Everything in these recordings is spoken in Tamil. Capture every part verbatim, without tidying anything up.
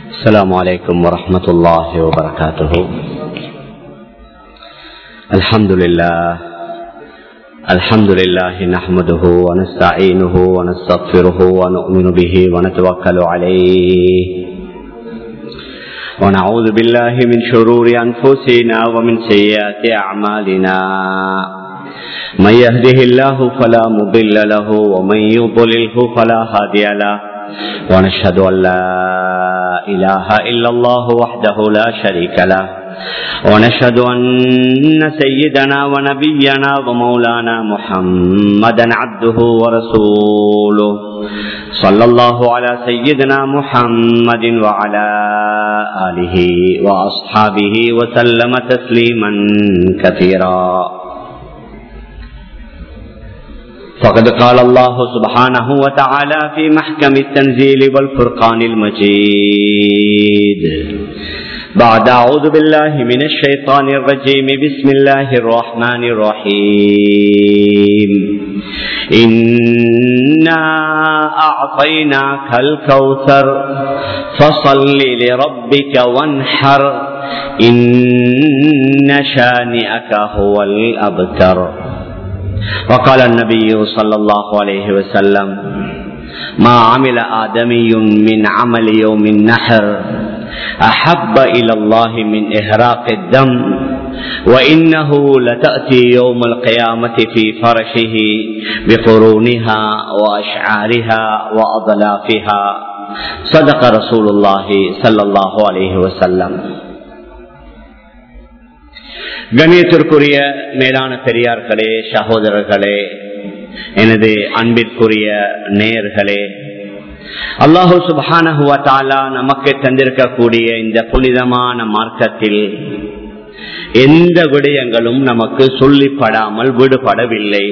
السلام عليكم ورحمة الله وبركاته. الحمد لله الحمد لله نحمده ونستعينه ونستغفره ونؤمن به ونتوكل عليه ونعوذ بالله من شرور أنفسنا ومن سيئات أعمالنا. من يهده الله فلا مضل له ومن يضلله فلا هادي له، ونشهد أن لا إله إلا الله وحده لا شريك له، ونشهد أن سيدنا ونبينا ومولانا محمدا عبده ورسوله. صلى الله على سيدنا محمد وعلى آله وأصحابه وسلم تسليما كثيرا. فقد قال الله سبحانه وتعالى في محكم التنزيل والفرقان المجيد بعد أعوذ بالله من الشيطان الرجيم بسم الله الرحمن الرحيم. إنا أعطيناك الكوثر فصل لربك وانحر إن شانئك هو الأبتر. وقال النبي صلى الله عليه وسلم: ما عمل آدمي من عمل يوم النحر أحب إلى الله من إهراق الدم وإنه لتأتي يوم القيامة في فرشه بقرونها وأشعارها وأضلافها. صدق رسول الله صلى الله عليه وسلم. கண்ணியத்திற்குரிய மேலான பெரியார்களே, சகோதரர்களே, எனது அன்பிற்குரிய நேயர்களே, அல்லாஹு சுப்ஹானஹு வ தஆலா நமக்கு தந்திருக்கக்கூடிய இந்த புனிதமான மார்க்கத்தில் எந்த விடயங்களும் நமக்கு சொல்லிப்படாமல் விடுபடவில்லை.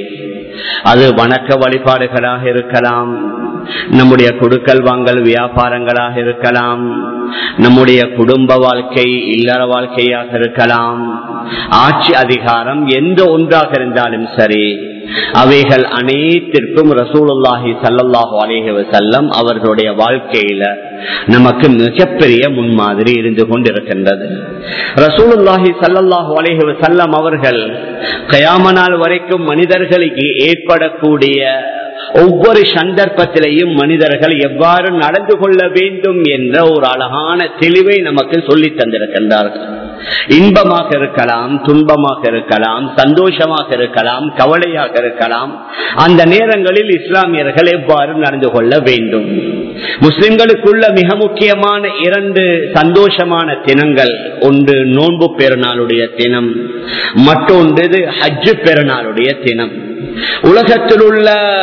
அது வணக்க வழிபாடுகளாக இருக்கலாம், நம்முடைய கொடுக்கல் வாங்கல் வியாபாரங்களாக இருக்கலாம், நம்முடைய குடும்ப வாழ்க்கை இல்லற வாழ்க்கையாக இருக்கலாம், ஆட்சி அதிகாரம் எந்த ஒன்றாக இருந்தாலும் சரி, அவைகள் அனைத்திற்கும் ரசூலுல்லாஹி ஸல்லல்லாஹு அலைஹி வஸல்லம் அவர்களுடைய வாழ்க்கையில நமக்கு மிகப்பெரிய முன்மாதிரி இருந்து கொண்டிருக்கின்றது. ரசூலுல்லாஹி ஸல்லல்லாஹு அலைஹி வஸல்லம் அவர்கள் கியாமத் நாள் வரைக்கும் மனிதர்களுக்கு ஏற்படக்கூடிய ஒவ்வொரு சந்தர்ப்பத்திலையும் மனிதர்கள் எவ்வாறு நடந்து கொள்ள வேண்டும் என்ற ஒரு அழகான தெளிவை நமக்கு சொல்லி தந்திருக்கின்றார்கள். இன்பமாக இருக்கலாம், துன்பமாக இருக்கலாம், சந்தோஷமாக இருக்கலாம், கவலையாக இருக்கலாம், அந்த நேரங்களில் இஸ்லாமியர்கள் எவ்வாறு நடந்து கொள்ள வேண்டும். முஸ்லிம்களுக்குள்ள மிக முக்கியமான இரண்டு சந்தோஷமான தினங்கள், ஒன்று நோன்பு பெருநாளுடைய தினம், மற்றொன்று ஹஜ்ஜு பெருநாளுடைய தினம். உலகத்தில் உள்ள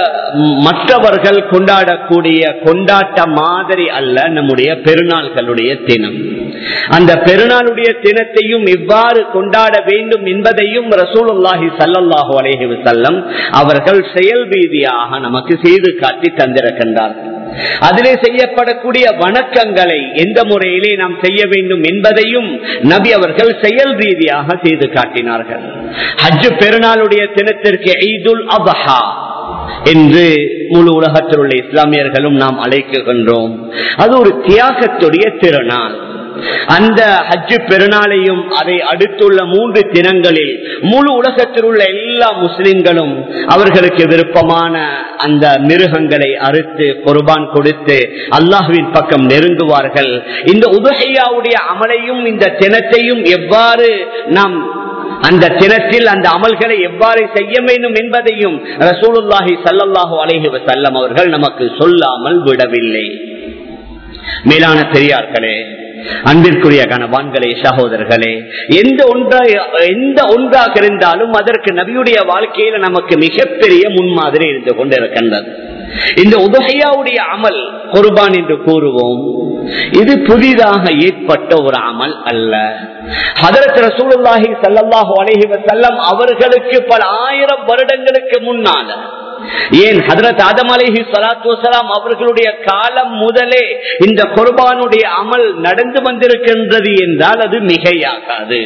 மற்றவர்கள் கொண்டாடக்கூடிய கொண்டாட்ட மாதிரி அல்ல நம்முடைய பெருநாள்களுடைய தினம். அந்த பெருநாளுடைய தினத்தையும் எவ்வாறு கொண்டாட வேண்டும் என்பதையும் ரசூலுல்லாஹி ஸல்லல்லாஹு அலைஹி வஸல்லம் அவர்கள் செயல் ரீதியாக நமக்கு செய்து காட்டி தந்திருக்கின்றார்கள். அதிலே செய்யப்படக்கூடிய வணக்கங்களை எந்த முறையிலே நாம் செய்ய வேண்டும் என்பதையும் நபி அவர்கள் செயல் ரீதியாக செய்து காட்டினார்கள். ஹஜ் பெருநாளுடைய தினத்திற்கு ஈதுல் அத்ஹா என்று முழு உலகத்தில் உள்ள இஸ்லாமியர்களும் நாம் அழைக்கின்றோம். அது ஒரு தியாகத்துடைய திருநாள். அந்த ஹஜ் பெருநாளையும் அதை அடுத்துள்ள மூன்று தினங்களில் முழு உலகத்தில் உள்ள எல்லா முஸ்லிம்களும் அவர்களுக்கு விருப்பமான அந்த மிருகங்களை அறுத்து குர்பான் கொடுத்து அல்லாஹ்வின் பக்கம் நெருங்குவார்கள். இந்த உதுஹையாவுடைய அமலையும் இந்த தினத்தையும் எவ்வாறு நாம் அந்த தினத்தில் அந்த அமல்களை எவ்வாறு செய்ய வேண்டும் என்பதையும் ரசூலுல்லாஹி ஸல்லல்லாஹு அலைஹி வஸல்லம் அவர்கள் நமக்கு சொல்லாமல் விடவில்லை. மேலான பெரியார்களே, அன்பிற்குரிய கணவான்களே, சகோதரர்களே, எந்த ஒன்றா எந்த ஒன்றாக இருந்தாலும் அதற்கு நபியுடைய வாழ்க்கையில நமக்கு மிகப்பெரிய முன்மாதிரி இருந்து கொண்டிருக்கின்றது. இந்த உதுஹையாவுடைய அமல் குர்பான் என்று கூறுவோம், இது புதிதாக ஏற்பட்ட ஒரு அமல் அல்ல. ஹதரத் ரசூலுல்லாஹி ஸல்லல்லாஹு அலைஹி வஸல்லம் அவர்களுக்கு பல ஆயிரம் வருடங்களுக்கு முன்னால, ஏன் ஹதரத் ஆதம் அலைஹி ஸலாத்து வஸலாம் அவர்களுடைய காலம் முதலே இந்த குர்பானுடைய அமல் நடந்து வந்திருக்கின்றது என்றால் அது மிகையாகாது.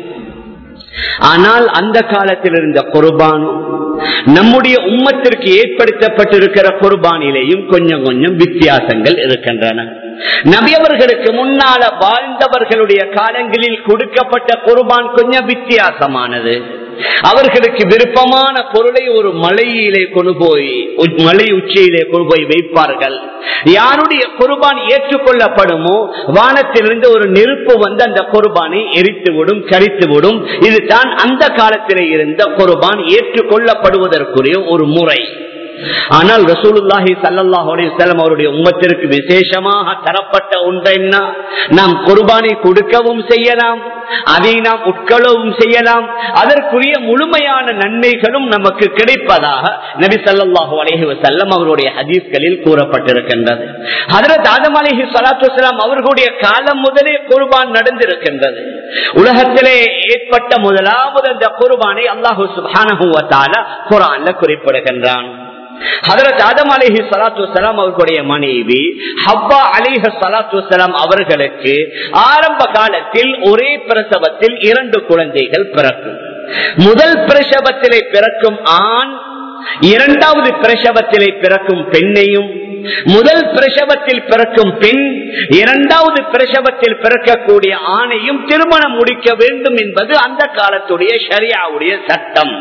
ஆனால் அந்த காலத்தில் இருந்த குர்பானும் நம்முடைய உம்மத்திற்கு ஏற்படுத்தப்பட்டிருக்கிற குர்பானிலேயும் கொஞ்சம் கொஞ்சம் வித்தியாசங்கள் இருக்கின்றன. நபி அவர்களுக்கு முன்னால வாழ்ந்தவர்களுடைய காலங்களில் கொடுக்கப்பட்ட குர்பான் கொஞ்சம் வித்தியாசமானது. அவர்களுக்கு விருப்பமான பொருளை ஒரு மலையிலே கொண்டு போய் மலை உச்சியிலே கொண்டு போய் வைப்பார்கள். யாருடைய குர்பான் ஏற்றுக்கொள்ளப்படுமோ வானத்திலிருந்து ஒரு நெருப்பு வந்து அந்த குர்பானை எரித்துவிடும், கரித்துவிடும். இதுதான் அந்த காலத்திலே இருந்த குர்பான் ஏற்றுக்கொள்ளப்படுவதற்குரிய ஒரு முறை. ஆனால் ரசூலுல்லாஹி ஸல்லல்லாஹு அலைஹி வஸல்லம் அவருடைய உம்மத்திற்கு விசேஷமாக தரப்பட்ட ஒன்று என்ன? நாம் குர்பானை கொடுக்கவும் செய்யலாம், அதை நாம் உட்கொள்ளவும் செய்யலாம். அதற்குரிய முழுமையான நன்மைகளும் நமக்கு கிடைப்பதாக நபி ஸல்லல்லாஹு அலைஹி வஸல்லம் அவருடைய ஹதீஸ்களில் கூறப்பட்டிருக்கின்றது. ஹஜ்ரத் ஆதம் அலைஹி ஸலாத்து வஸலாம் அவர்களுடைய காலம் முதலே குர்பான் நடந்திருக்கின்றது. உலகத்திலே ஏற்பட்ட முதலாவது அந்த குர்பானை அல்லாஹ் சுப்ஹானஹு வ தஆலா குர்ஆன்ல குறிப்பிடுகின்றான். ஹஜ்ரத் ஆதம் அலைஹி ஸலாத்து வஸலாம் அவர்களுடைய மனைவி ஹவ்வா அலைஹி ஸலாத்து வஸலாம் அவர்களுக்கு ஆரம்ப காலத்தில் ஒரே பிரசவத்தில் இரண்டு குழந்தைகள் பிறக்கும். முதல் பிரசவத்திலே பிறக்கும் ஆண் இரண்டாவது பிரசவத்திலே பிறக்கும் பெண்ணையும், முதல் பிரசவத்தில் பிறக்கும் பெண் இரண்டாவது பிரசவத்தில் பிறக்கக்கூடிய ஆணையும் திருமணம் முடிக்க வேண்டும் என்பது அந்த காலத்துடைய ஷரியாவுடைய சட்டம்.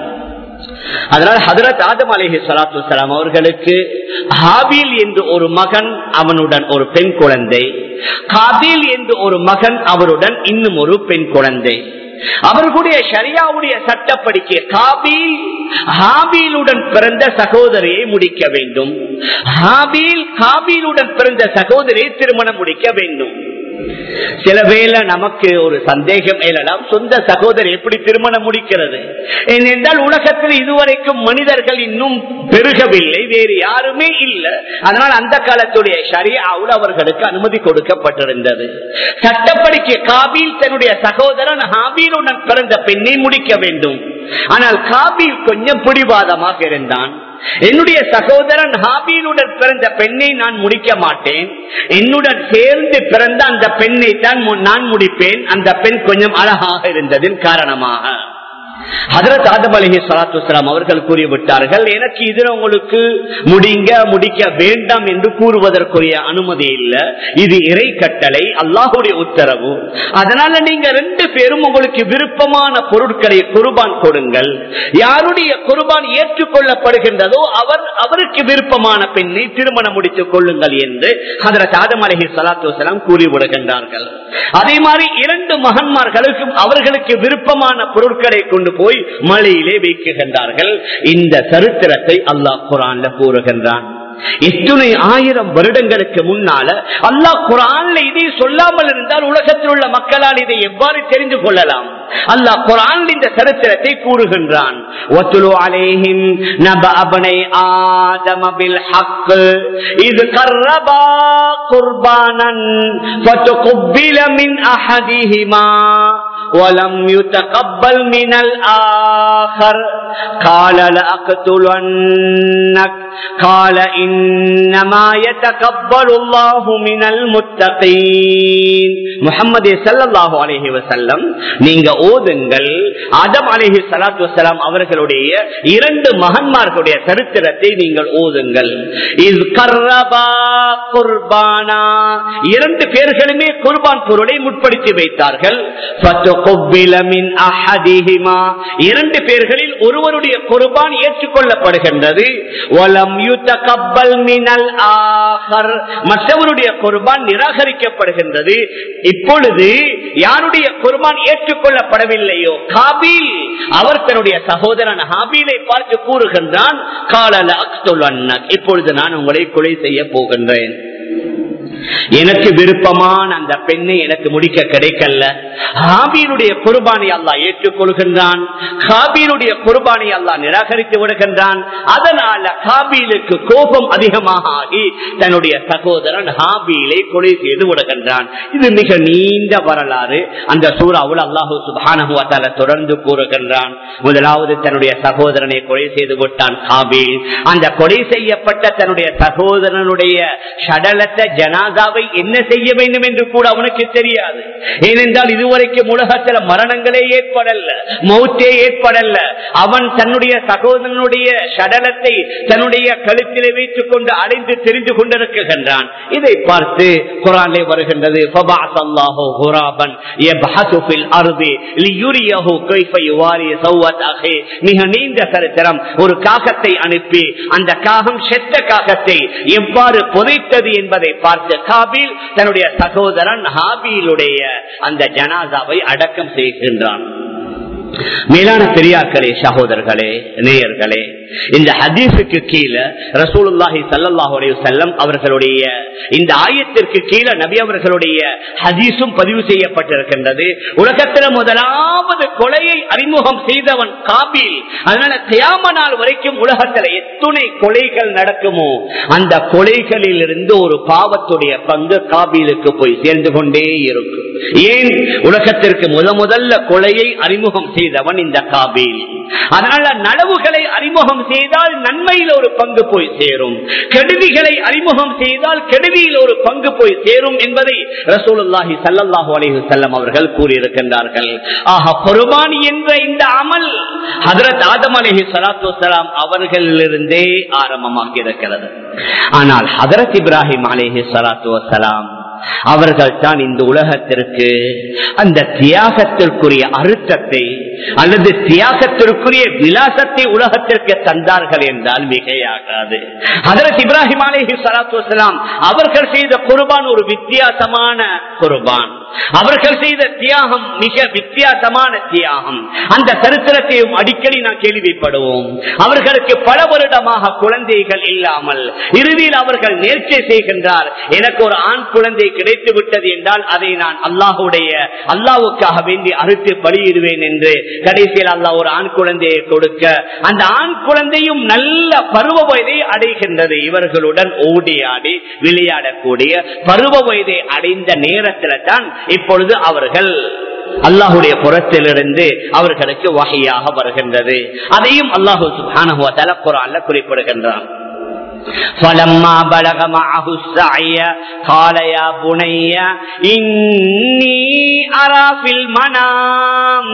அதனால் ஹஜ்ரத் ஆதம் அலைஹி ஸலாத்து வஸலாம் அவர்களுக்கு ஹாபீல் என்று ஒரு மகன், அவனுடன் ஒரு பெண் குழந்தை, காபீல் என்று ஒரு மகன், அவருடன் இன்னும் ஒரு பெண் குழந்தை. அவர்களுடைய ஷரியாவுடைய சட்டப்படிக்கை காபீல் ஹாபீலுடன் பிறந்த சகோதரியை முடிக்க வேண்டும், ஹாபீல் காபீலுடன் பிறந்த சகோதரியை திருமணம் முடிக்க வேண்டும். சில வேளை நமக்கு ஒரு சந்தேகம் எழலாம், சொந்த சகோதரி எப்படி திருமணம் முடிக்கிறது? ஏனென்றால் உலகத்தில் இதுவரைக்கும் மனிதர்கள் இன்னும் பெருகவில்லை, வேறு யாருமே இல்லை. அதனால் அந்த காலத்துடைய ஷரியாவில் அவர்களுக்கு அனுமதி கொடுக்கப்பட்டிருந்தது. சட்டப்படிக்கு காபீல் தன்னுடைய சகோதரன் ஹாபீலுடன் பிறந்த பெண்ணை முடிக்க வேண்டும். ஆனால் காபீல் கொஞ்சம் பிடிவாதமாக இருந்தான். என்னுடைய சகோதரன் ஹாபீலுடன் பிறந்த பெண்ணை நான் முடிக்க மாட்டேன், என்னுடன் சேர்ந்து பிறந்த அந்த பெண்ணை தான் நான் முடிப்பேன். அந்த பெண் கொஞ்சம் அழகாக இருந்ததின் காரணமாக ஹஜ்ரத் ஆதம் அலைஹி ஸலாத்து வஸலாம் அவர்கள் கூறிவிட்டார்கள், எனக்கு இதில் உங்களுக்கு முடிங்க முடிக்க வேண்டாம் என்று கூறுவதற்குரிய அனுமதி இல்லை. இது இறை கட்டளை, அல்லாஹ்வுடைய உத்தரவு. அதனால நீங்க ரெண்டு பேரும் உங்களுக்கு விருப்பமான பொருட்களை குர்பான் கொடுங்கள். யாருடைய குர்பான் ஏற்றுக்கொள்ளப்படுகின்றதோ அவர் அவருக்கு விருப்பமான பெண்ணை திருமணம் முடித்துக் கொள்ளுங்கள் என்று ஹஜ்ரத் ஆதம் அலைஹி ஸலாத்து வஸலாம் கூறிவிடுகின்றார்கள். அதே மாதிரி இரண்டு மகன்மார்களுக்கும் அவர்களுக்கு விருப்பமான பொருட்களை கொண்டு போய் மலையிலே வைக்கின்றார்கள். இந்த சரித்திரத்தை அல்லாஹ் குர்ஆன்ல கூறுகின்றான். எத்தனை ஆயிரம் வருடங்களுக்கு முன்னால அல்லாஹ் குர்ஆன்ல இதை சொல்லாமல் இருந்தால் உலகத்தில் உள்ள மக்களால் இதை எவ்வாறு தெரிந்து கொள்ளலாம்? அல்லாஹ் குர்ஆன்ல இந்த சரித்திரத்தை கூறுகின்றான். வத்லு அலைஹிம் நபஅ அப்னை ஆதம பில் ஹக் இத் கர்ரபா குர்பானன் ஃபதகுபில மின் அஹதிஹிமா ولم يتقبل من الآخر قال لأقتلنك قال إنما يتقبل الله من المتقين. முஹம்மது ஸல்லல்லாஹு அலைஹி வஸல்லம் நீங்க ஓதுங்கள், ஆதம் அலைஹி ஸலாத்து வஸலாம் அவர்களுடைய இரண்டு மகன்மார்களுடைய சரித்திரத்தை நீங்கள் ஓதுங்கள். இஸ் கர்ரபா குர்பானா, இரண்டு பேர்களுமே குர்பான் பொருளை முற்படுத்தி வைத்தார்கள். இரண்டு பேர்களில் ஒருவருடைய குர்பான் ஏற்றுக்கொள்ளப்படுகின்றது, மற்றவருடைய குர்பான் நிராகரிக்கப்படுகின்றது. இப்பொழுது யாருடைய குர்பான் ஏற்றுக்கொள்ளப்படவில்லையோ காபீல், அவர் தன்னுடைய சகோதரன் ஹாபீலை பார்த்து கூறுகின்றான், காலல அக்துலன்னக், இப்பொழுது நான் உங்களை கொலை செய்ய போகின்றேன். எனக்கு விருப்பமான அந்த பெண்ணை எனக்கு முடிக்க கிடைக்கல. ஹாபீலுடைய குர்பானை அல்லாஹ் ஏற்றுக்கொள்கின்றான், காபீலுடைய குர்பானை அல்லாஹ் நிராகரித்து விடுகின்றான். அதனால காபீலுக்கு கோபம் அதிகமாக ஆகி தன்னுடைய சகோதரன் ஹாபீலை கொலை செய்து விடுகின்றான். இது மிக நீண்ட வரலாறு. அந்த சூறாவில் அல்லாஹ் சுப்ஹானஹு வ தஆலா தொடர்ந்து கூறுகின்றான், முதலாவது தன்னுடைய சகோதரனை கொலை செய்து விட்டான் காபீல். அந்த கொலை செய்யப்பட்ட தன்னுடைய சகோதரனுடைய சடலத்தை ஜனா ஜனாதாவை என்ன செய்ய வேண்டும் என்று கூட அவனுக்கு தெரியாது. ஏனென்றால் இதுவரைக்கும் உலகத்தில் மரணங்களே ஏற்படல, மௌத்தே ஏற்படல. அவன் தன்னுடைய சகோதரனுடைய சடலத்தை தன்னுடைய கழுத்திலே வைத்துக் கொண்டு அடைந்து தெரிந்து கொண்டிருக்கின்றான். இதை பார்த்து குர்ஆனிலே வருகின்றது, ஃபபஅஸல்லாஹு குராபன் யபஹது ஃபில் அர்தி லியுரியஹு கைஃப யுவாரி சௌவத் அஹி. மிக நீண்ட சரித்திரம். ஒரு காகத்தை அனுப்பி அந்த காகம் செத்த காகத்தை எவ்வாறு புதைத்தது என்பதை பார்த்து காபீல் தன்னுடைய சகோதரன் ஹாபீலுடைய அந்த ஜனாசாவை அடக்கம் செய்கின்றான். மேலான பெரியார்களே, சகோதரர்களே, நேயர்களே, இந்த ஹதீஸுக்கு கீழே ரசூலுல்லாஹி ஸல்லல்லாஹு அலைஹி வஸல்லம் அவர்களுடைய இந்த ஆயத்திற்கு கீழே நபி அவர்களுடைய ஹதீஸும் பதிவு செய்யப்பட்டிருக்கின்றது. உலகத்தில் முதலாவது கொலையை அறிமுகம் செய்தவன் காபீல். அதனால கியாம நாள் வரைக்கும் உலகத்தில் எத்தனை கொலைகள் நடக்குமோ அந்த கொலைகளில் இருந்து ஒரு பாவத்துடைய பங்கு காபீலுக்கு போய் சேர்ந்து கொண்டே இருக்கும். ஏன்? உலகத்திற்கு முத முதல்ல கொலையை அறிமுகம் செய்தவன் இந்த காபீல். அதனால நனவுகளை அறிமுகம் செய்தால் நன்மையில் ஒரு பங்கு போய் சேரும், கெடுதிகளை அறிமுகம் செய்தால் கெடுதியில் ஒரு பங்கு போய் சேரும் என்பதை ரசூலுல்லாஹி ஸல்லல்லாஹு அலைஹி வஸல்லம் அவர்கள் கூறியிருக்கின்றார்கள். ஆக குர்பானி என்ற இந்த அமல் ஹஜ்ரத் ஆதம் அலைஹிஸ்ஸலாத்து வஸ்ஸலாம் அவர்களிலிருந்தே ஆரம்பமாகி இருக்கிறது. ஆனால் ஹஜ்ரத் இப்ராஹிம் அலைஹிஸ்ஸலாத்து வஸ்ஸலாம் அவர்கள் தான் இந்த உலகத்திற்கு அந்த தியாகத்திற்குரிய அர்த்தத்தை அல்லது தியாகத்திற்குரிய விலாசத்தை உலகத்திற்கு தந்தார்கள் என்றால் மிகையாகாது. ஹஜ்ரத் இப்ராஹிம் அலைஹிஸ்ஸலாத்து வஸ்ஸலாம் அவர்கள் செய்த குர்பான் ஒரு வித்தியாசமான குர்பான். அவர்கள் செய்த தியாகம் மிக வித்தியாசமான தியாகம். அந்த சரித்திரத்தையும் அடிக்கடி நான் கேள்விப்படுவோம். அவர்களுக்கு பல வருடமாக குழந்தைகள் இல்லாமல் இறுதியில் அவர்கள் நேர்ச்சை செய்கின்றார், எனக்கு ஒரு ஆண் குழந்தை கிடைத்து விட்டது என்றால் அதை நான் அல்லாஹுடைய அல்லாஹ்வுக்காக வேண்டி அறுத்து பலியிடுவேன் என்று கடைசியில் அல்லாஹ் ஒரு ஆண் குழந்தையை கொடுக்க அந்த ஆண் குழந்தையும் நல்ல பருவ வயதை அடைகின்றது. இவர்களுடன் ஓடி ஆடி விளையாடக்கூடிய பருவ வயதை அடைந்த நேரத்தில் தான் இப்பொழுது அவர்கள் அல்லாஹுடைய புறத்திலிருந்து அவர்களுக்கு வஹியாக வருகின்றது. அதையும் அல்லாஹு சுப்ஹானஹு வ தஆலா குர்ஆன்ல குறிப்பிடுகின்றான். فلما بلغ معه السعي قال يا بني إني أرى في المنام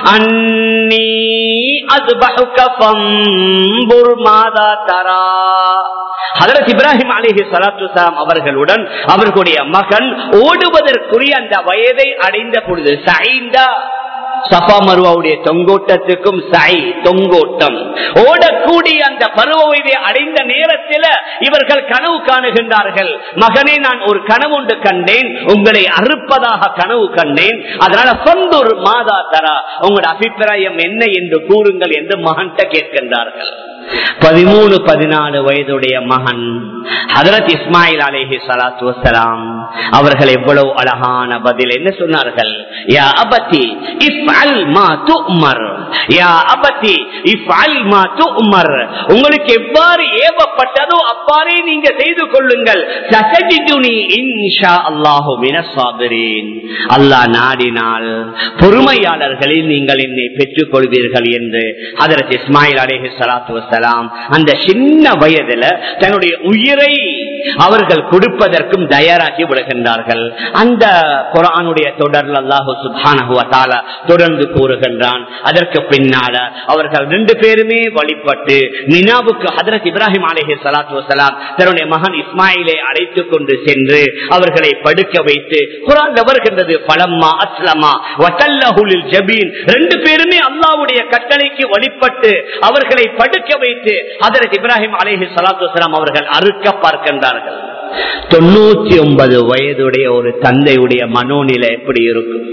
أني أذبحك فانظر ماذا ترى. ஹஜ்ரத் இப்ராஹிம் அலைஹிஸ்ஸலாத்து வஸ்ஸலாம் அவர்களுடன் அவர்களுடைய மகன் ஓடுவதற்குரிய அந்த வயதை அடைந்த பொழுது சைந்தா சஃபா மர்வாவுடைய தொங்கோட்டத்துக்கும் சை தொங்கோட்டம் ஓடக்கூடிய அந்த பருவ வயதை அடைந்த நேரத்தில் இவர்கள் கனவு காணுகின்றார்கள். மகனே, நான் ஒரு கனவு ஒன்று கண்டேன், உங்களை அறுப்பதாக கனவு கண்டேன், அதனால சொந்தூர் மாதா தரா, உங்களோட அபிப்பிராயம் என்ன என்று கூறுங்கள் என்று மகன்கிட்ட கேட்கின்றார்கள். பதிமூணு பதினாலு வயதுடைய மகன் ஹஜ்ரத் இஸ்மாயில் அலைஹிஸ்ஸலாத்து வஸ்ஸலாம் அவர்கள் எவ்வளவு அழகான பதில் என்ன சொன்னார்கள்? யா அபதி இஃப்அல் மா துஅமர், யா அபதி இஃப்அல் மா துஅமர், உங்களுக்கு எவ்வாறு ஏவப்பட்டதோ அவ்வாறே நீங்க செய்து கொள்ளுங்கள். சதஜிதுனி இன்ஷா அல்லாஹு மினஸ் சாபிரீன், அல்லாஹ் நாடினால் பொறுமையாளர்களில் நீங்கள் என்னை பெற்றுக் கொள்வீர்கள் என்று ஹஜ்ரத் இஸ்மாயில் அலைஹிஸ்ஸலாத்து வஸ்ஸலாம் அந்த சின்ன வயதுல தன்னுடைய உயிரை அவர்கள் கொடுப்பதற்கும் தயாராகி விடுகின்றார்கள். அந்த குர்ஆனுடைய தொடர்ல அல்லாஹ் சுப்ஹானஹு வ தஆலா தொடர்ந்து கூறுகின்றான். அதற்கு பின்னால அவர்கள் ரெண்டு பேருமே வழிபட்டு மினாவுக்கு ஹஜ்ரத் இப்ராஹிம் அலைஹிஸ்ஸலாத்து வஸ்ஸலாம் தன்னுடைய மகன் இஸ்மாயிலை அழைத்துக் கொண்டு சென்று அவர்களை படுக்க வைத்து குர்ஆன்ல வருகின்றது, ஃபலம்மா அஸ்லமா வதல்லஹு லில் ஜபீன், ரெண்டு பேருமே அல்லாஹ்வுடைய கட்டளைக்கு வழிபட்டு அவர்களை படுக்க வைத்து ஹஜ்ரத் இப்ராஹிம் அலைஹிஸ்ஸலாத்து வஸ்ஸலாம் அவர்கள் அறுக்க பார்க்கின்றார்கள். தொண்ணூத்தி ஒன்பது வயதுடைய ஒரு தந்தையுடைய மனோநிலை எப்படி இருக்கும்?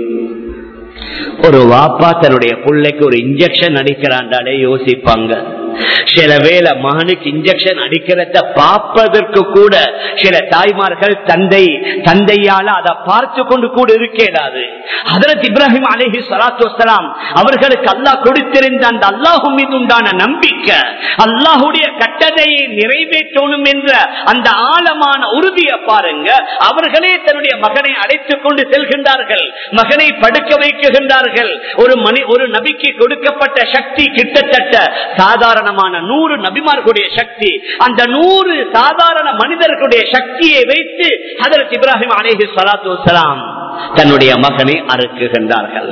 ஒரு வாப்பா தன்னுடைய பிள்ளைக்கு ஒரு இன்ஜெக்ஷன் அடிக்கிறாண்டாலே யோசிப்பாங்க. சில வேளை மகனுக்கு இன்ஜெக்ஷன் அடிக்கிறத பார்ப்பதற்கு கூட சில தாய்மார்கள் தந்தை தந்தையால அதை பார்த்து கொண்டு கூட இருக்கேடாது. ஹஜ்ரத் இப்ராஹிம் அலைஹிஸ்ஸலாத்து வஸ்ஸலாம் அவர்களுக்கு அல்லாஹ் கொடுத்திருந்த அந்த அல்லாஹ் மீது உண்டான நம்பிக்கை, அல்லாஹுடைய கட்டளை கட்டளையை நிறைவேற்றணும் என்ற அந்த ஆழமான உறுதியை பாருங்க. அவர்களே தன்னுடைய மகனை அழைத்துக் கொண்டு செல்கின்றார்கள், மகனை படுக்க வைக்குகின்றார்கள். ஒரு மணி ஒரு நபிக்கு கொடுக்கப்பட்ட சக்தி கிட்டத்தட்ட சாதாரணமான நூறு நபிமார்களுடைய சக்தி. அந்த நூறு சாதாரண மனிதர்களுடைய சக்தியை வைத்து ஹஜ்ரத் இப்ராஹிம் அலைஹிஸ்ஸலாத்து வஸ்ஸலாம் தன்னுடைய மகனை அறுக்குகின்றார்கள்.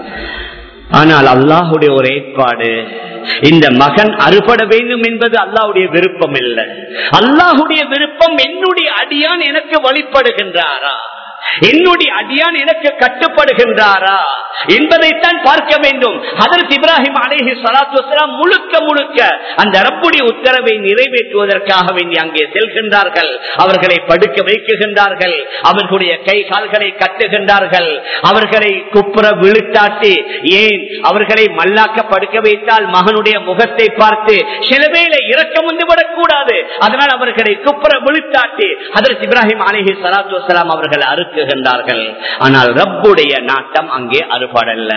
ஆனால் அல்லாஹுடைய ஒரு ஏற்பாடு, இந்த மகன் அறுபட வேண்டும் என்பது அல்லாஹ்வுடைய விருப்பம் இல்லை. அல்லாஹ்வுடைய விருப்பம் என்னுடைய அடியான் எனக்கு வழிபடுகின்றாரா, என்னுடைய அடியான் எனக்கு கட்டுப்படுகின்றாரா என்பதைத்தான் பார்க்க வேண்டும். ஹஜ்ரத் இப்ராஹிம் அலைஹிஸ்ஸலாத்து வஸ்ஸலாம் முழுக்க முழுக்க அந்த ரப்புடைய உத்தரவை நிறைவேற்றுவதற்காக வேண்டி அங்கே செல்கின்றார்கள். அவர்களை படுக்க வைக்குகின்றார்கள், அவர்களுடைய கை கால்களை கட்டுகின்றார்கள், அவர்களை குப்புற விழுத்தாட்டி, ஏன் அவர்களை மல்லாக்க படுக்க வைத்தால் மகனுடைய முகத்தை பார்த்து சில வேளை இரக்கம் வந்து விடக்கூடாது, அதனால் அவர்களை குப்புற விழுத்தாட்டி ஹஜ்ரத் இப்ராஹிம் அலைஹிஸ்ஸலாத்து வஸ்ஸலாம் அவர்கள் அறுக்குகின்றார்கள். ஆனால் ரப்புடைய நாட்டம் அங்கே அறுபடல்ல.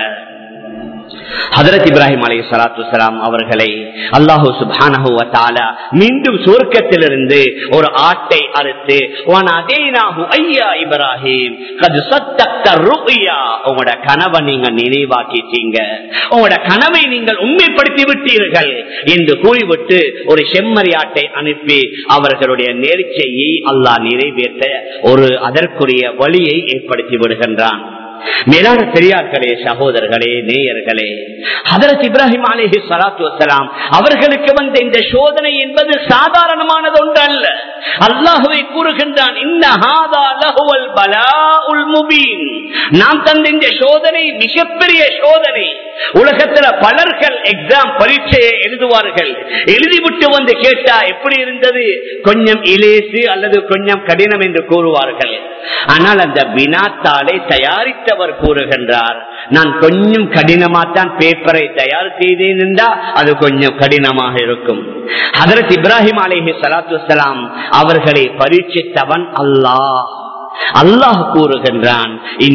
ஹஜ்ரத் இப்ராஹிம் அலைஹிஸ்ஸலாத்து வஸ்ஸலாம் அவர்களை அல்லாஹு சுப்ஹானஹு வ தஆலா மீண்டும் சொர்க்கத்திலிருந்து ஒரு ஆட்டை அறுத்து வனதைனாஹு ஐயா இப்ராஹிம் கத் சத்தக்த ருயா, உங்களோட கனவை நீங்க நினைவாக்கிட்டீங்க, உங்களோட கனவை நீங்கள் உண்மைப்படுத்தி விட்டீர்கள் என்று கூறிவிட்டு ஒரு செம்மறி ஆட்டை அனுப்பி அவர்களுடைய நேர்ச்சையை அல்லாஹ் நிறைவேற்ற ஒரு அதற்குரிய வழியை ஏற்படுத்தி விடுகின்றான். மேலான பெரியார்களே, சகோதரர்களே, நேயர்களே, ஹஜ்ரத் இப்ராஹிம் அலைஹிஸ்ஸலாத்து வஸ்ஸலாம் அவர்களுக்கு வந்த இந்த சோதனை என்பது சாதாரணமானது ஒன்று அல்ல. அல்லாஹ்வே கூறுகின்றான், இன்ன ஹாதா லஹுவல் பலாஉல் முபீன், நாம் தந்த இந்த சோதனை மிகப்பெரிய சோதனை. உலகத்துல பலர்கள் எக்ஸாம் பரீட்சையை எழுதுவார்கள், எழுதிவிட்டு வந்து கேட்டா எப்படி இருந்தது, கொஞ்சம் இலேசு அல்லது கொஞ்சம் கடினம் என்று கூறுவார்கள். ஆனால் அந்த வினாத்தாளை தயாரித்தவர் கூறுகின்றார், நான் கொஞ்சம் கடினமாத்தான் பேப்பரை தயார் செய்தேன் என்றா அது கொஞ்சம் கடினமாக இருக்கும். ஹஜ்ரத் இப்ராஹிம் அலைஹிஸ்ஸலாத்து வஸ்ஸலாம் அவர்களை பரீட்சித்தவன் அல்லாஹ். அல்லாஹ் கூறுகின்றான்,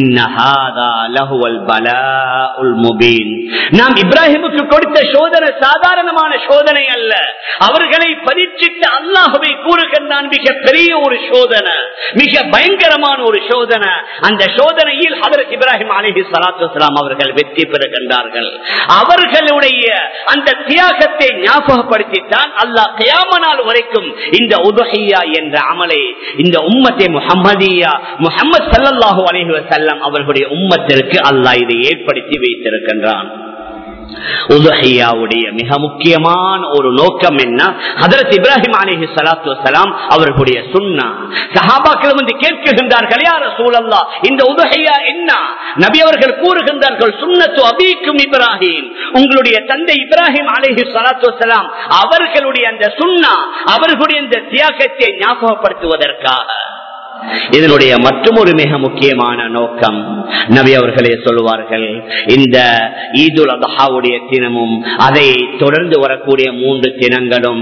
நாம் இப்ராஹிமுக்கு கொடுத்த சோதனை சாதாரணமான சோதனை அல்ல. அவர்களை பரீட்சித்து அல்லாஹ்வை கூறுகின்றான், மிக பெரிய ஒரு சோதனை, மிக பயங்கரமான ஒரு சோதனை. அந்த சோதனையில் ஹஜ்ரத் இப்ராஹிம் அலைஹிஸ்ஸலாத்து வஸ்ஸலாம் அவர்கள் வெற்றி பெறுகின்றார்கள். அவர்களுடைய அந்த தியாகத்தை ஞாபகப்படுத்தித்தான் அல்லாஹ் கியாமத் நாள் வரைக்கும் இந்த உதுஹியா என்ற அமலை இந்த உம்மத்தை முஹம்மதியா முஹம்மது ஸல்லல்லாஹு அலைஹி வஸல்லம் அவர்களுடைய உம்மத்திற்கு அல்லாஹ் இதை ஏற்படுத்தி வைத்திருக்கின்றான். உதுஹியாவுடைய மிக முக்கியமான ஒரு நோக்கம் என்ன? ஹஜ்ரத் இப்ராஹிம் அலைஹிஸ்ஸலாத்து வஸ்ஸலாம் அவர்களுடைய சுன்னா. சஹாபாக்கள் வந்து கேட்கின்றார்கள், யா ரசூலல்லாஹ், இந்த உதுஹியா என்ன? நபி அவர்கள் கூறுகின்றார்கள், சுன்னத்து அபீக்கும் இப்ராஹிம், உங்களுடைய தந்தை இப்ராஹிம் அலைஹிஸ்ஸலாத்து வஸ்ஸலாம் அவர்களுடைய அந்த சுன்னா, அவர்களுடைய இந்த தியாகத்தை ஞாபகப்படுத்துவதற்காக. இதனுடைய மற்றொரு மிக முக்கியமான நோக்கம், நபி அவர்களே சொல்வார்கள், இந்த ஈதுல் அத்ஹாவுடைய தினமும் அதை தொடர்ந்து வரக்கூடிய மூன்று தினங்களும்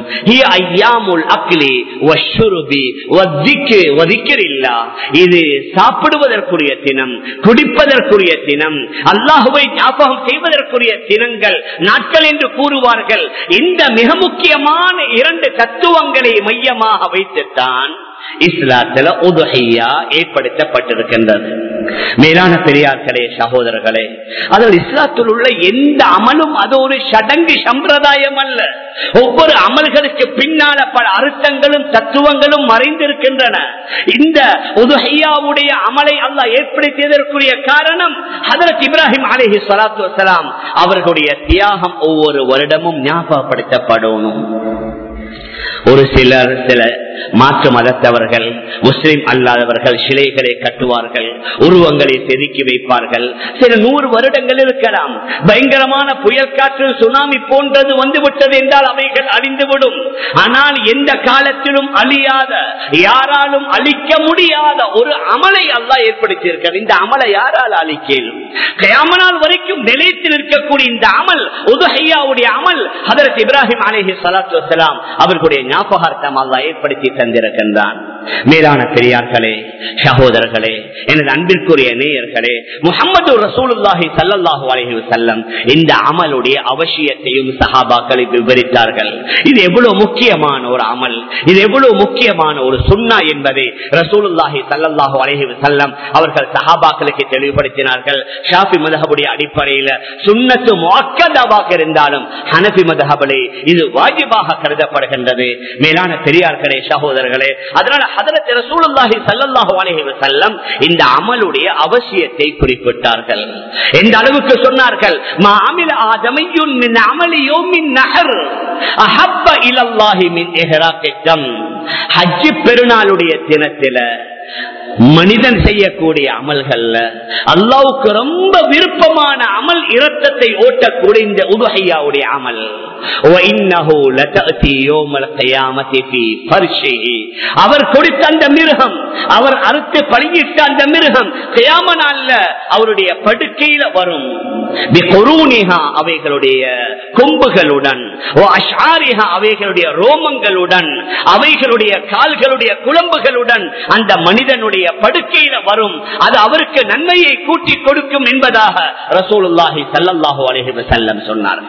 இது சாப்பிடுவதற்குரிய தினம், குடிப்பதற்குரிய தினம், அல்லாஹுவை ஞாபகம் செய்வதற்குரிய தினங்கள், நாட்கள் என்று கூறுவார்கள். இந்த மிக முக்கியமான இரண்டு தத்துவங்களை மையமாக வைத்துத்தான் இஸ்லாத்துல உதுஹியா ஏற்படுத்தப்பட்டிருக்கின்றது. மேலான பெரியார்களே, சகோதரர்களே, அதில் இஸ்லாத்தில் உள்ள எந்த அமலும் அது ஒரு சடங்கு சம்பிரதாயம் அல்ல. ஒவ்வொரு அமல்களுக்கு பின்னால பல அர்த்தங்களும் தத்துவங்களும் மறைந்திருக்கின்றன. இந்த உதுஹியாவுடைய அமலை அல்லாஹ் ஏற்படுத்தியதற்குரிய காரணம் ஹஜ்ரத் இப்ராஹிம் அலைஹிஸ்ஸலாத்து வஸ்ஸலாம் அவர்களுடைய தியாகம் ஒவ்வொரு வருடமும் ஞாபகப்படுத்தப்படணும். ஒரு சிலர் சில மாற்று மதத்தவர்கள், முஸ்லிம் அல்லாதவர்கள் சிலைகளை கட்டுவார்கள், உருவங்களை செதுக்கி வைப்பார்கள். சில நூறு வருடங்கள் இருக்கலாம். பயங்கரமான புயல் காற்று, சுனாமி போன்றது வந்துவிட்டது என்றால் அவைகள் அழிந்துவிடும். ஆனால் எந்த காலத்திலும் அழியாத, யாராலும் அழிக்க முடியாத ஒரு அமலை அல்லாஹ் ஏற்படுத்தியிருக்கிறார். இந்த அமலை யாரால் அழிக்கலும்? கியாமத் நாள் வரைக்கும் நிலைத்து நிற்கக்கூடிய இந்த அமல், உதுஹியாவுடைய அமல், ஹஜ்ரத் இப்ராஹிம் அலைஹிஸ்ஸலாத்து வஸ்ஸலாம் அவர்களுடைய ஞாபகார்த்தம் அல்லாஹ் ஏற்படுத்தி தந்திருக்கின்றான். மேலான பெரியார்களே, சகோதரர்களே, எனது அன்பிற்குரிய நேயர்களே, முஹம்மது ரசூலுல்லாஹி ஸல்லல்லாஹு அலைஹி வஸல்லம் இந்த அமலுடைய அவசியத்தையும் சஹாபாக்களை விவரித்தார்கள். இது எவ்வளவு முக்கியமான ஒரு அமல், இது எவ்வளவு முக்கியமான ஒரு சுன்னா என்பதை ரசூலுல்லாஹி ஸல்லல்லாஹு அலைஹி வஸல்லம் அவர்கள் சஹாபாக்களுக்கு தெளிவுபடுத்தினார்கள். ஷாஃபி மذஹபுடைய அடிப்படையில் சுன்னத்து முஅக்கதாவாக இருந்தாலும் ஹனஃபி மذஹபிலே இது வாஜிபாக கருதப்படுகின்றது. மேலான பெரியார்களே, சகோதரர்களே, அதனால ஹதரத் ரசூலுல்லாஹி ஸல்லல்லாஹு அலைஹி வஸல்லம் இந்த அமலுடைய அவசியத்தை குறிப்பிட்டார்கள். எந்த அளவுக்கு சொன்னார்கள், மா அமில ஆதமியுன் மின் அமலி யௌமின் நஹர் அஹப்ப இலல்லாஹி மின் இஹ்ராகித் தம். ஹஜ் பெருநாளுடைய தினத்தில மனிதன் செய்யக்கூடிய அமல்கள்ல அல்லாஹ்வுக்கு ரொம்ப விருப்பமான அமல் இரத்தத்தை ஓட்டக்கூடிய இந்த உதுஹியாவுடைய அமல். அவர் கொடுத்த அந்த மிருகம், அவர் அறுத்து பலியிட்ட அந்த மிருகம் கியாம நாள்ல அவருடைய படுக்கையில வரும். அவைகளுடைய கொம்புகளுடன், அவைகளுடைய ரோமங்களுடன், அவைகளுடைய கால்களுடைய குழம்புகளுடன் அந்த மனிதனுடைய படுக்கையில வரும். அது அவருக்கு நன்மையை கூட்டி கொடுக்கும் என்பதாக ரசூலுல்லாஹி ஸல்லல்லாஹு அலைஹி வஸல்லம் சொன்னார்கள்.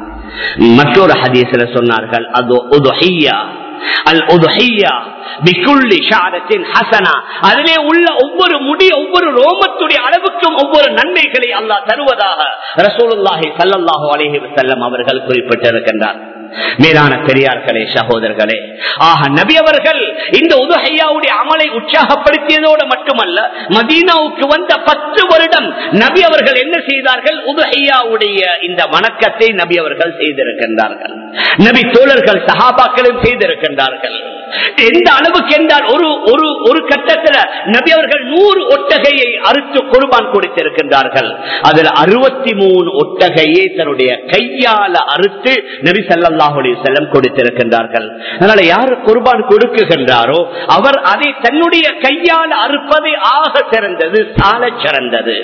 மற்றொரு ஹதீஸ்ல சொன்னார்கள், அது உதுஹியா அல் உதுஹியா பிகுல்லி ஷஅரத்தின் ஹஸனா. அதிலே உள்ள ஒவ்வொரு முடி, ஒவ்வொரு ரோமத்துடைய அளவுக்கும் ஒவ்வொரு நன்மைகளை அல்லாஹ் தருவதாக ரசூலுல்லாஹி ஸல்லல்லாஹு அலைஹி வஸல்லம் அவர்கள் குறிப்பிட்டிருக்கின்றார். மேலான பெரியார்களே, சகோதரர்களே, ஆக நபி அவர்கள் இந்த உதுஹியாவுடைய அமலை உற்சாகப்படுத்தியதோடு மட்டுமல்ல, மதீனாவுக்கு வந்த பத்து வருடம் நபி அவர்கள் என்ன செய்தார்கள், உதுஹியாவுடைய இந்த வணக்கத்தை நபி அவர்கள் செய்திருக்கின்றார்கள். நபி தோழர்கள் சஹாபாக்களும் செய்திருக்கின்றார்கள். எந்த அளவுக்கு என்றால் ஒரு ஒரு ஒரு கட்டத்தில் நபி அவர்கள் நூறு ஒட்டகையை அறுத்து குர்பான் கொடுத்திருக்கின்றார்கள். அதில் அறுபத்தி மூணு ஒட்டகையை தன்னுடைய கையால அறுத்து நபி ஸல்லல்லாஹு அலைஹி வஸல்லம் கொடுத்திருக்கின்றார்கள். அதனால யார் குர்பான் கொடுக்குகின்றாரோ அவர் அதை தன்னுடைய கையால அறுப்பதை ஆக சிறந்தது, சால சிறந்தது.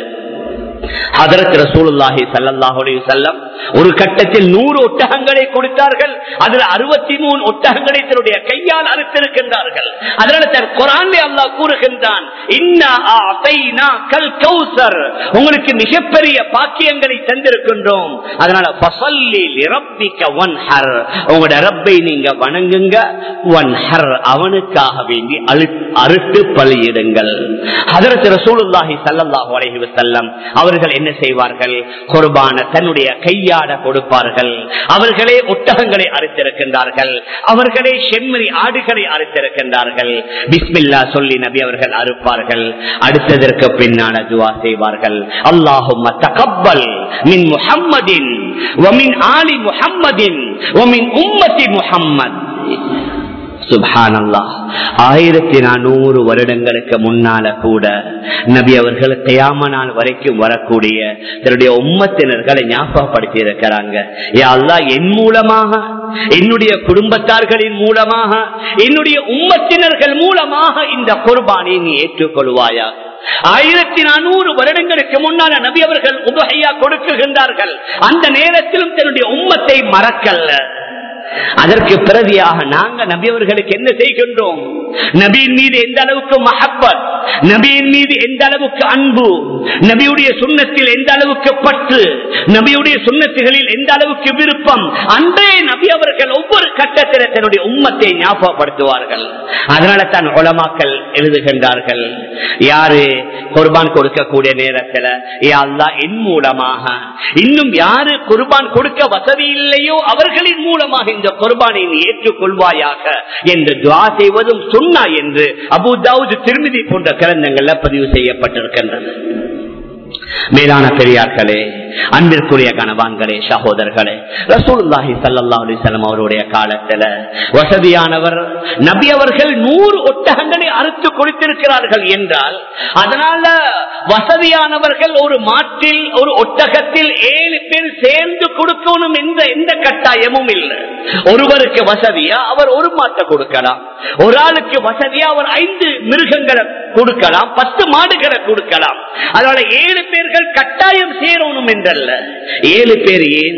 ஹதரத் ரசூலுல்லாஹி ஸல்லல்லாஹு அலைஹி வஸல்லம் ஒரு கட்டத்தில் நூறு ஒட்டகங்களை கொடுத்தார்கள். அதில் அறுபத்தி மூணு ஒட்டகங்களை தன்னுடைய கையால் அறுத்திருக்கின்றார்கள். அதனால தன் குர்ஆனிலே அல்லாஹ் கூறுகின்றான், இன்னா அஅதைனாகல் கௌஸர், உங்களுக்கு மிகப்பெரிய பாக்கியங்களை தந்திருக்கின்றோம். அதனால ஃபஸல்லி லிரப்பிக வன்ஹர், உங்களுடைய ரப்பை நீங்க வணங்குங்க, வன்ஹர் அவனுக்காக வேண்டி அறுத்து பலியிடுங்கள். ஹதரத் ரசூலுல்லாஹி ஸல்லல்லாஹு அலைஹி வஸல்லம் அவர்கள் என்ன செய்வார்கள், குர்பான தன்னுடைய கையாட கொடுப்பார்கள். அவர்களே ஒட்டகங்களை அறுத்திருக்கின்றார்கள், அவர்களே செம்மறி ஆடுகளை அறுத்திருக்கின்றார்கள். பிஸ்மில்லா சொல்லி நபி அவர்கள் அறுப்பார்கள். அடுத்ததற்கு பின்னால துஆ செய்வார்கள், அல்லாஹும்ம தகப்பல் மின் முஹம்மதின் வ மின் ஆலி முஹம்மதின் வ மின் உம்மத்தி முஹம்மத். சுப்ஹானல்லாஹ், ஆயிரத்தி நானூறு வருடங்களுக்கு முன்னால கூட நபி அவர்கள் கியாம நாள் வரைக்கும் வரக்கூடிய தன்னுடைய உம்மத்தினர்களை ஞாபகப்படுத்தி இருக்கிறாங்க. யா அல்லாஹ், என் மூலமாக, என்னுடைய குடும்பத்தார்களின் மூலமாக, என்னுடைய உம்மத்தினர்கள் மூலமாக இந்த குர்பானை நீ ஏற்றுக்கொள்வாயா. ஆயிரத்தி நானூறு வருடங்களுக்கு முன்னால நபி அவர்கள் உதுஹியா கொடுக்குகின்றார்கள். அந்த நேரத்திலும் தன்னுடைய உம்மத்தை மறக்கல்ல. அதற்கு பிரதியாக நாங்க நபி அவர்களுக்கு என்ன செய்கின்றோம், நபியின் மீது எந்த அளவுக்கு மஹப்பத், நபியின் மீது எந்த அளவுக்கு அன்பு, நபியுடைய சுன்னத்தில் எந்த அளவுக்கு பற்று, நபியுடைய சுன்னத்துகளில் எந்த அளவுக்கு விருப்பம், அன்றே நபி அவர்கள் ஒவ்வொரு கட்டத்தில் தன்னுடைய உம்மத்தை ஞாபகப்படுத்துவார்கள். அதனால தான் உலமாக்கள் எழுதுகின்றார்கள், யாரு குர்பான் கொடுக்கக்கூடிய நேரத்தில் யா அல்லாஹ் என் மூலமாக, இன்னும் யாரு குர்பான் கொடுக்க வசதி இல்லையோ அவர்களின் மூலமாக இந்த குர்பானை ஏற்றுக்கொள்வாயாக என்று துஆ செய்வதும் சுன்னா என்று அபூ தாவூத், திர்மிதி போன்ற கிரந்தங்கள்ல பதிவு செய்யப்பட்டிருக்கின்றது. மேலான பெரியார்களே, அன்பிற்குரிய கணவான்களே, சகோதரர்களே, ரசூலுல்லாஹி ஸல்லல்லாஹு அலைஹி வஸல்லம் அவருடைய காலத்துல வசதியானவர் நபி அவர்கள் நூறு ஒட்டகங்களை அறுத்து கொடுத்திருக்கிறார்கள் என்றால், அதனால வசதியானவர்கள் ஒரு மாட்டில், ஒரு ஒட்டகத்தில் ஏழு பேர் சேர்ந்து கொடுக்கணும் என்ற எந்த கட்டாயமும் இல்லை. ஒருவருக்கு வசதியா அவர் ஒரு மாட்டை கொடுக்கலாம், ஒரு ஆளுக்கு வசதியா அவர் ஐந்து மிருகங்களை கொடுக்கலாம், பத்து மாடுகளை கொடுக்கலாம். அதனால ஏழு பேர்கள் கட்டாயம் சேரணும் என்றல்ல. ஏழு பேர் ஏன்,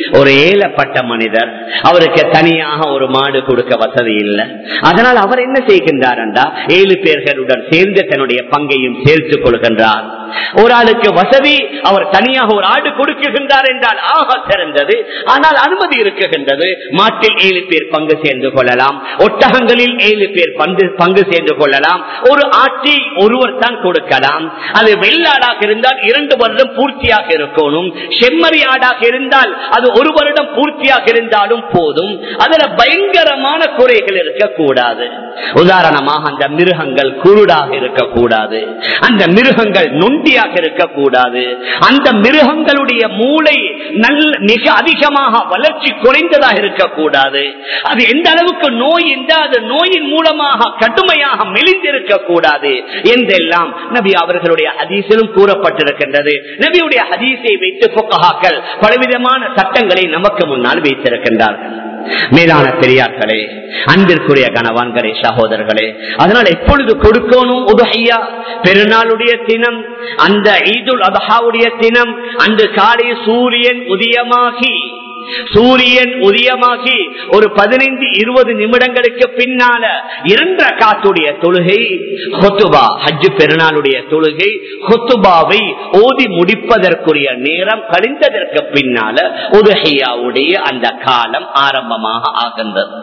ஒரு ஏழப்பட்ட மனிதர், அவருக்கு தனியாக ஒரு மாடு கொடுக்க வசதி இல்லை. அதனால் அவர் என்ன செய்கின்றார் என்றால் ஏழு பேர்களுடன் சேர்ந்து தன்னுடைய பங்கையும் சேர்த்துக் கொள்கின்றார். ஒரு ஆளுக்கு வசதி, அவர் தனியாக ஒரு ஆடு கொடுக்குகின்றார் என்றால் ஆக சிறந்தது. ஆனால் அனுமதி இருக்குகின்றது, மாட்டில் ஏழு பேர் பங்கு சேர்ந்து கொள்ளலாம், ஒட்டகங்களில் ஏழு பேர் பங்கு சேர்ந்து கொள்ளலாம், ஒரு ஆட்டை ஒருவர் தான் கொடுக்கலாம். அது வெள்ளாடாக இருந்தால் இரண்டு வருடம் பூர்த்தியாக இருக்கணும், செம்மறி ஆடாக இருந்தால் அது ஒரு வருடம் பூர்த்தியாக இருந்தாலும் போதும். அதுல பயங்கரமான குறைகள் இருக்கக்கூடாது. உதாரணமாக அந்த மிருகங்கள் குருடாக இருக்கக்கூடாது, அந்த மிருகங்கள் நொண்டியாக இருக்கக்கூடாது, அந்த மிருகங்களுடைய மூளை நல்ல மிக அதிகமாக வளர்ச்சி குறைந்ததாக இருக்கக்கூடாது. அது எந்த அளவுக்கு நோய் என்றால் அது நோயின் மூலமாக கடுமையாக மெலிந்திருக்க கூடாது என்றெல்லாம் நபி அவர்களுடைய ஹதீஸிலும் கூறப்பட்டிருக்கின்றது. நபியுடைய ஹதீஸை வைத்து ஃபுகஹாக்கள் பலவிதமான சட்டங்களை நமக்கு முன்னால் வைத்திருக்கின்றார்கள். மேலான பெரியார்களே, அன்பிற்குரிய கணவான்களே, சகோதரர்களே, அதனால் எப்பொழுது கொடுக்கணும்? உதுஹியா பெருநாளுடைய தினம், அந்த ஈதுல் அத்ஹாவுடைய தினம், அந்த காலை சூரியன் உதயமாகி சூரியன் உதயமாகி ஒரு பதினைந்து இருபது நிமிடங்களுக்கு பின்னால இரண்டு ரக்காத்துடைய தொழுகை ஹுத்துபா, ஹஜ் பெருநாளுடைய தொழுகை ஹுத்துபாவை ஓதி முடிப்பதற்குரிய நேரம் கழிந்ததற்கு பின்னால உதுஹியாவுடைய அந்த காலம் ஆரம்பமாக ஆகின்றது.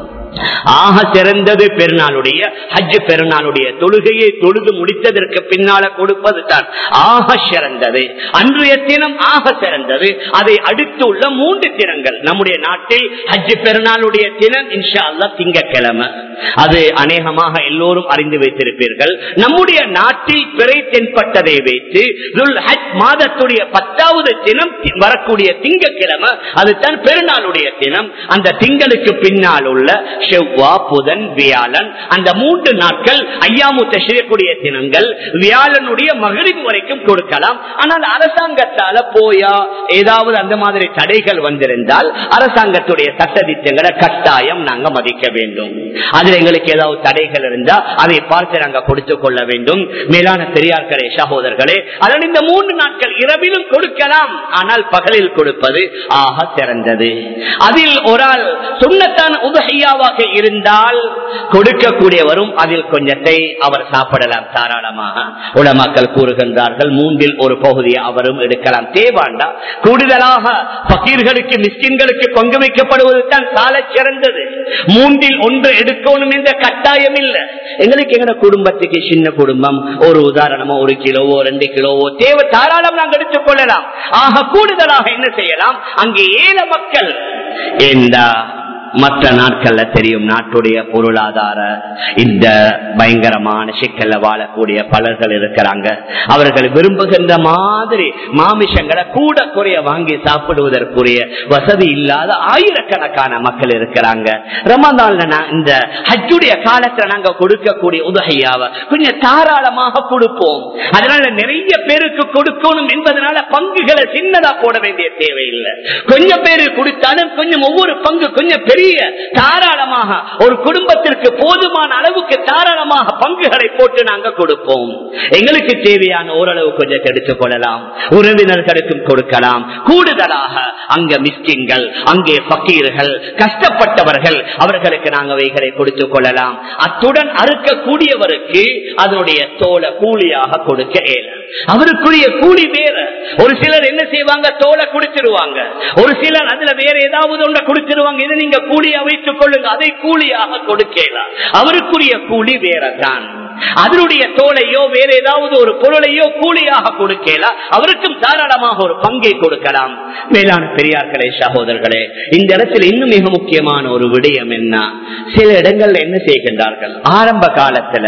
ஆக சிறந்தது பெருநாளுடைய ஹஜ் பெருநாளுடைய தொழுகையை தொழுது முடித்ததற்கு பின்னால கொடுப்பது தான் ஆக சிறந்தது. அன்றைய தினம் ஆக சிறந்தது. அதை அடுத்து உள்ள மூன்று தினங்கள் நம்முடைய நாட்டில் ஹஜ் பெருநாளுடைய தினம் இன்ஷா அல்லாஹ் திங்கட்கிழமை. அது அநேகமாக எல்லோரும் அறிந்து வைத்திருப்பீர்கள். நம்முடைய நாட்டில் பிறை தென்பட்டதை வைத்து ஹஜ் மாதத்துடைய பத்தாவது தினம் வரக்கூடிய திங்கட்கிழமை அதுதான் பெருநாளுடைய தினம். அந்த திங்களுக்கு பின்னால் உள்ள செவ்வா, புதன், வியாழன், அந்த மூன்று நாட்கள் ஐயாமு தஷ்ரீக்குடைய தினங்கள். வியாழனுடைய மகரிப் வரைக்கும் கொடுக்கலாம். ஆனால் அரசாங்கத்தால போயா ஏதாவது அந்த மாதிரி தடைகள் வந்திருந்தால் அரசாங்கத்துடைய சட்டதிட்டங்களை கட்டாயம் நாங்க மதிக்க வேண்டும். அதில் எங்களுக்கு ஏதாவது தடைகள் இருந்தா அதை பார்த்து நாங்க கொடுத்துக் கொள்ள வேண்டும். மேலான பெரியார்களே, சகோதரர்களே, அதனால் இந்த மூன்று நாட்கள் இரவிலும் கொடுக்கலாம். ஆனால் பகலில் கொடுப்பது ஆக சிறந்தது. அதில் ஒரு ஆள் சுன்னத்தான உதுஹியாவாக இருந்தால் கொடுக்கக்கூடியவரும் அதில் கொஞ்சத்தை அவர் சாப்பிடலாம் தாராளமாக. உலமாக்கள் கூறுகின்றார்கள் மூன்றில் ஒரு பகுதியை அவரும் எடுக்கலாம், தேவாண்டா. கூடுதலாக பகீர்களுக்கு மிஸ்கின்களுக்கு பங்கு வைக்கப்படுவது தான் சால சிறந்தது. மூன்றில் ஒன்று எடுக்கணும் என்ற கட்டாயம் இல்லை. எங்களுக்கு எங்க குடும்பத்துக்கு சின்ன குடும்பம், ஒரு உதாரணமா ஒரு கிலோவோ ரெண்டு கிலோவோ தேவை, தாராளம் நாங்கள் எடுத்துக் கொள்ளலாம். ஆக கூடுதலாக என்ன செய்யலாம்? அங்கே ஏழை மக்கள் இந்த மற்ற நாட்கள்ல தெரியும் நாட்டுடைய பொருளாதார இந்த பயங்கரமான சிக்கல்ல வாழக்கூடிய பலர்கள் இருக்கிறாங்க. அவர்கள் விரும்புகின்ற மாதிரி மாமிசங்களை கூட குறைய வாங்கி சாப்பிடுவதற்குரிய வசதி இல்லாத ஆயிரக்கணக்கான மக்கள் இருக்கிறாங்க. ரமதான்ல இந்த ஹஜ்ஜுடைய காலத்துல நாங்க கொடுக்கக்கூடிய உதுஹியாவை கொஞ்சம் தாராளமாக கொடுப்போம். அதனால நிறைய பேருக்கு கொடுக்கணும் என்பதனால பங்குகளை சின்னதா போட வேண்டிய தேவையில்லை. கொஞ்சம் பேரு கொடுத்தாலும் கொஞ்சம் ஒவ்வொரு பங்கு கொஞ்சம் பெரிய தாராளமாக ஒரு குடும்பத்திற்கு போதுமான அளவுக்கு தாராளமாக பங்குகளை போட்டு நாங்கள் கொடுப்போம். எங்களுக்கு தேவையான ஓரளவு கொஞ்சம் எடுத்துக் கொள்ளலாம், உறவினர்களுக்கும் கொடுக்கலாம். கூடுதலாக அங்க மிஸ்கின்கள், அங்கே பக்கீர்கள், கஷ்டப்பட்டவர்கள், அவர்களுக்கு நாங்கள் வைகளை கொடுத்துக் கொள்ளலாம். அத்துடன் அறுக்கக்கூடியவருக்கு அதனுடைய தோலை கூலியாக கொடுக்க இயலும். அவருக்குரிய கூலி வேற. ஒரு சிலர் என்ன செய்வாங்க, தோலை குடிச்சிருவாங்க. ஒரு சிலர் அதுல வேற ஏதாவது ஒன்றை குடிச்சிருவாங்க. இதை நீங்க கூலியா வைத்துக் கொள்ளுங்க, அதை கூலியாக கொடுக்கலாம். அவருக்குரிய கூலி வேறதான். அதனுடைய தோலையோ வேற ஏதாவது ஒரு பொருளையோ கூலியாக கொடுக்கலாம். அவருக்கும் தாராளமாக ஒரு பங்கை கொடுக்கலாம். மேலான பெரியார்களே, சகோதரர்களே, இந்த இடத்துல இன்னும் மிக முக்கியமான ஒரு விடயம் என்ன, சில இடங்கள்ல என்ன செய்கின்றார்கள், ஆரம்ப காலத்துல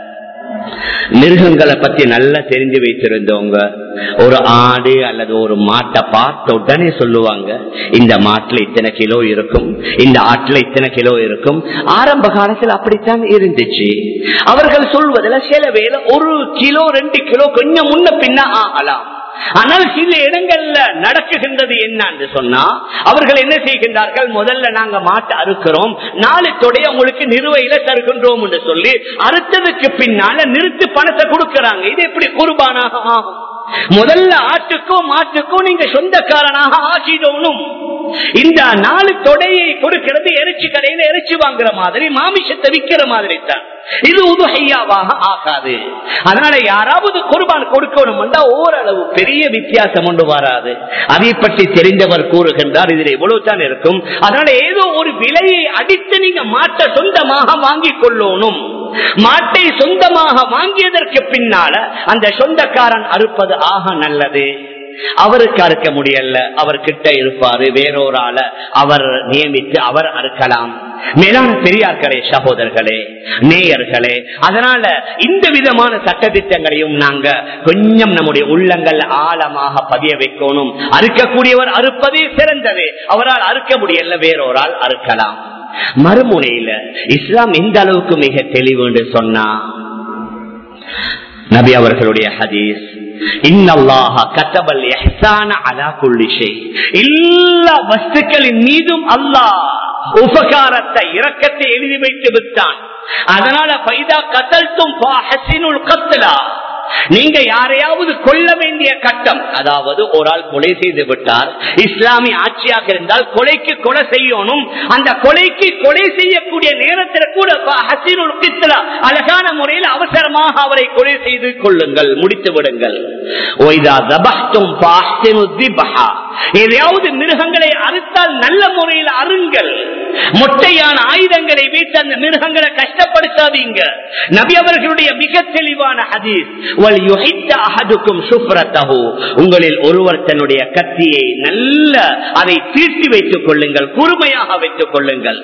மிருகங்களை பத்தி நல்லா தெரிஞ்சு வைத்திருந்தவங்க ஒரு ஆடு அல்லது ஒரு மாட்டை பார்த்த உடனே சொல்லுவாங்க, இந்த மாட்டுல இத்தனை கிலோ இருக்கும், இந்த ஆட்டுல இத்தனை கிலோ இருக்கும். ஆரம்ப காலத்தில் அப்படித்தான் இருந்துச்சு. அவர்கள் சொல்வதில் சில வேளை ஒரு கிலோ ரெண்டு கிலோ கொஞ்சம் முன்ன பின்ன ஆகலாம். ஆனால் சில இடங்கள்ல நடக்குகின்றது என்னன்னு சொன்னா, அவர்கள் என்ன செய்கின்றார்கள், முதல்ல நாங்க மாட்டை அறுக்கிறோம், நாலு தொடைய உங்களுக்கு நிறுவையில தருகின்றோம் என்று சொல்லி அறுத்ததுக்கு பின்னால நிறுத்து பணத்தை கொடுக்கறாங்க. இது எப்படி குர்பானாக ஆகும்? முதல்ல ஆட்டுக்கோ மாட்டுக்கோ நீங்க சொந்தக்காரனாக ஆக்கிடணும். இந்த நாலு தொடையை கொடுக்கிறது இறைச்சி கடையில இறைச்சி வாங்குற மாதிரி, மாமிசத்தை விற்கிற மாதிரி தான். இது உதுஹையாவாக ஆகாது. அதனால யாராவது குர்பான் கொடுக்கணும் ஓரளவு பெரிய வித்தியாசம் ஒன்று வராது. அதை பற்றி தெரிந்தவர் கூறுகின்றார், இதில் எவ்வளவு தான் இருக்கும். அதனால ஏதோ ஒரு விலையை அடித்து நீங்க மாட்டை சொந்தமாக வாங்கிக் கொள்ளணும். மாட்டை சொந்தமாக வாங்கியதற்கு பின்னால அந்த சொந்தக்காரன் அறுப்பது ஆக நல்லது. அவருக்கு அறுக்க முடியல, அவர் கிட்ட இருப்பாரு, வேறொரு ஆள அவர் நியமித்து அவர் அறுக்கலாம். மேலான பெரியார்களே, சகோதரர்களே, நேயர்களே, அதனால இந்த விதமான சட்டத்திட்டங்களையும் நாங்க கொஞ்சம் நம்முடைய உள்ளங்கள் ஆழமாக பதிய வைக்கணும். அறுக்கக்கூடியவர் அறுப்பதே சிறந்தது. அவரால் அறுக்க முடியல, வேறொரு ஆள் அறுக்கலாம். மறுமுனையில இஸ்லாம் எந்த அளவுக்கு மிக தெளிவு என்று சொன்னா, நபி அவர்களுடைய ஹதீஸ், இன்னல்லாஹ கதபல் இஹ்சான அலா குல்லி ஷை, எல்லா வஸ்துக்களின் மீதும் அல்லாஹ் உபகாரத்தை, இரக்கத்தை எழுதி வைத்து விட்டான். அதனால ஃபைதா கதல்தும் ஃபஹஸினுல் கத்லா, நீங்க யாரையாவது கொல்ல வேண்டிய கட்டம், அதாவது ஒரு ஆள் கொலை செய்து விட்டார், இஸ்லாமிய ஆட்சியாக இருந்தால் கொலைக்கு கொலை செய்யணும். அந்த கொலைக்கு கொலை செய்யக்கூடிய நேரத்தில் கூட அழகான முறையில் அவசரமாக அவரை கொலை செய்து கொள்ளுங்கள், முடித்து விடுங்கள். எதையாவது மிருகங்களை அறுத்தால் நல்ல முறையில் அருங்கள். மொட்டையான ஆயுதங்களை வைத்து அந்த மிருகங்களை கஷ்டப்படுத்தாதீங்க. நபி அவர்களுடைய மிக தெளிவான ஹதீஸ், உங்களில் ஒருவர் தன்னுடைய கத்தியை நல்ல அதை தீர்த்தி வைத்துக் கொள்ளுங்கள், கூர்மையாக வைத்துக் கொள்ளுங்கள்.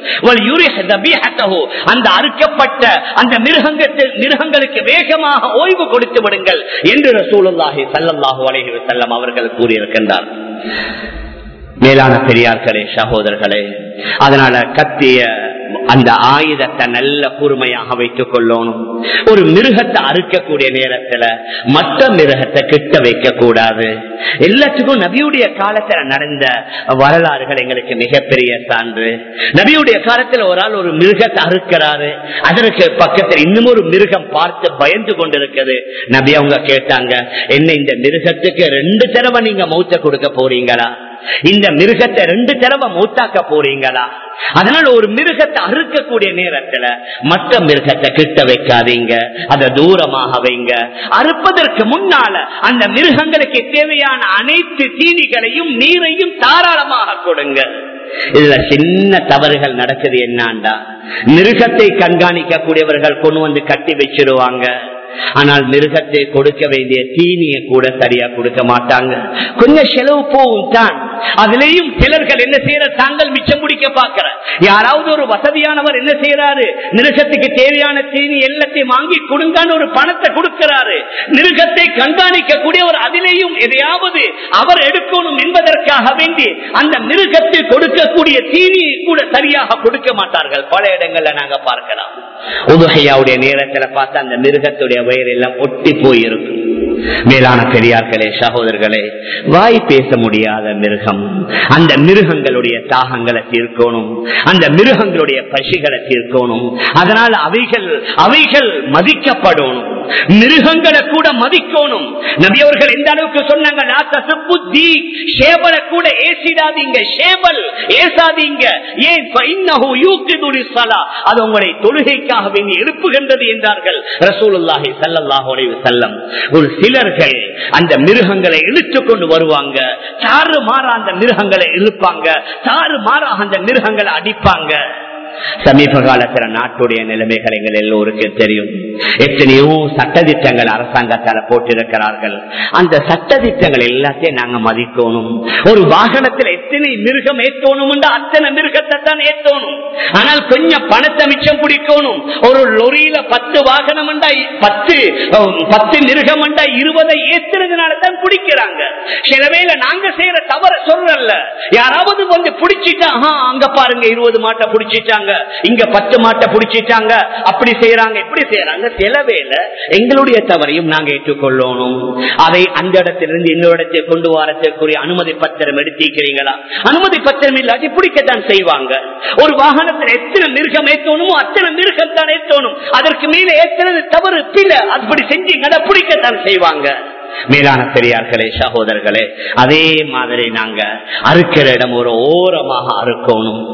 அந்த அறுக்கப்பட்ட அந்த மிருகங்களுக்கு வேகமாக ஓய்வு கொடுத்து விடுங்கள் என்று ரசூலுல்லாஹி ஸல்லல்லாஹு அலைஹி வஸல்லம் அவர்கள் கூறியிருக்கின்றார். மேலான பெரியார்களே, சகோதரர்களே, அதனால கத்திய அந்த ஆயுதத்தை நல்ல கூர்மையாக வைத்துக் கொள்ளணும். ஒரு மிருகத்தை அறுக்கக்கூடிய நேரத்துல மற்ற மிருகத்தை கிட்ட வைக்க கூடாது. எல்லாத்துக்கும் நபியுடைய காலத்துல நடந்த வரலாறுகள் எங்களுக்கு மிகப்பெரிய சான்று. நபியுடைய காலத்துல ஒரு ஆள் ஒரு மிருகத்தை அறுக்கிறாரு, அதற்கு பக்கத்தில் இன்னும் ஒரு மிருகம் பார்த்து பயந்து கொண்டிருக்கிறது. நபி அவங்க கேட்டாங்க, என்ன இந்த மிருகத்துக்கு ரெண்டு தடவை நீங்க மௌத்த கொடுக்க போறீங்களா? இந்த மிருகத்தை ரெண்டு தடவை மூத்தாக்க போறீங்களா? அதனால ஒரு மிருகத்தை அறுக்கக்கூடிய நேரத்துல மற்ற மிருகத்தை கிட்ட வைக்காதீங்க, அதை தூரமாக வைங்க. அறுப்பதற்கு முன்னால அந்த மிருகங்களுக்கு தேவையான அனைத்து தீனிகளையும் நீரையும் தாராளமாக கொடுங்க. இதுல சின்ன தவறுகள் நடக்குது. என்னாண்டா, மிருகத்தை கண்காணிக்க கூடியவர்கள் கொண்டு வந்து கட்டி வச்சிருவாங்க. ஆனால் மிருகத்தை கொடுக்க வேண்டிய தீனியை கூட சரியா கொடுக்க மாட்டாங்க. கொஞ்சம் செலவு போகும் தான். அதுலயும் சிலர்கள் என்ன செய்யற, தாங்கள் மிச்சம் பிடிக்க பாக்குற. யாராவது ஒரு வசதியானவர் என்ன செய்யறாரு, மிருகத்துக்கு தேவையான தீனி எல்லாத்தையும் வாங்கி கொடுங்கான்னு ஒரு பணத்தை கொடுக்கிறாரு. மிருகத்தை கண்காணிக்க கூடியவர் அதிலேயும் எதையாவது அவர் எடுக்கணும் என்பதற்காக வேண்டி அந்த மிருகத்தை கொடுக்கக்கூடிய தீனியை கூட சரியாக கொடுக்க மாட்டார்கள். பல இடங்கள்ல நாங்க பார்க்கலாம். உதுஹையாவுடைய நேரத்துல பார்த்தா அந்த மிருகத்துடைய வயிறு எல்லாம் ஒட்டி போயிருக்கும். மேலான பெரியார்களே, சகோதரர்களே, வாய் பேச முடியாத மிருகம், அந்த மிருகங்களுடைய தாகங்களை தீர்க்கணும், அந்த மிருகங்களுடைய பசிகளை தீர்க்கணும். அதனால அவைகள் அவைகள் மதிக்கப்படணும், மிருகங்களை கூட மதிக்கணும். நபி அவர்கள் எந்த அளவுக்கு சொன்னாங்க, கூட ஏசிடாதீங்க, ஷேபல் ஏசாதீங்க. ஏன்? அது உங்களை தொழுகைக்காக வேண்டி எழுப்புகின்றது என்றார்கள் ரசூலுல்லாஹி ஸல்லல்லாஹு அலைஹி வஸல்லம். ஒரு சிலர்கள் அந்த மிருகங்களை இழுத்துக் கொண்டு வருவாங்க, சாறு மாற அந்த மிருகங்களை இழுப்பாங்க, சாறு மாற அந்த மிருகங்களை அடிப்பாங்க. சமீப காலத்துல நாட்டுடைய நிலைமைகள் எங்கள் எல்லோருக்கும் தெரியும். எத்தனையோ சட்டதிட்டங்கள் அரசாங்கத்தால போட்டிருக்கிறார்கள். அந்த சட்டதிட்டங்கள் எல்லாத்தையும் நாங்க மதிக்கணும். ஒரு வாகனத்தில் எத்தனை மிருகம் ஏற்றணும், அத்தனை மிருகத்தை தான் ஏற்றணும். ஆனால் கொஞ்சம் பணத்தை மிச்சம் பிடிக்கணும். ஒரு லொரியில பத்து வாகனம் பத்து பத்து மிருகம் இருபதை ஏற்றுறதுனால தான் பிடிக்கிறாங்க. சில வேளை நாங்க செய்யற தவற சொல்றல்ல, யாராவது வந்து பிடிச்சிட்டா, அங்க பாருங்க இருபது மாட்டை பிடிச்சிட்டாங்க, இங்க பத்து மாட்டை பிடிச்சிட்டாங்க, அப்படி செய்யறாங்க இப்படி செய்யறாங்க. சில வேளை எங்களுடைய தவறையும் நாங்க ஏற்றுக்கொள்ளணும். அதை அந்த இடத்திலிருந்து இன்னொரு இடத்தை கொண்டு வரக்கூடிய அனுமதி பத்திரம் எடுத்திருக்கிறீங்களா? அனுமதி பத்திரம் இல்லாட்டி பிடிக்கத்தான் செய்வாங்க. ஒரு வாகனத்தில் எத்தனை மிருகம் ஏற்றணுமோ அத்தனை மிருகம் தான் ஏற்றணும். அதற்கு மேல ஏற்றது தவறு பிள்ளை, அப்படி செஞ்சீங்கன்னா பிடிக்கத்தான் செய்வாங்க. மேலான பெரியார்களே சகோதரர்களே, அதே மாதிரி நாங்க அறுக்கிற இடம் ஒரு ஓரமாக அறுக்கணும்.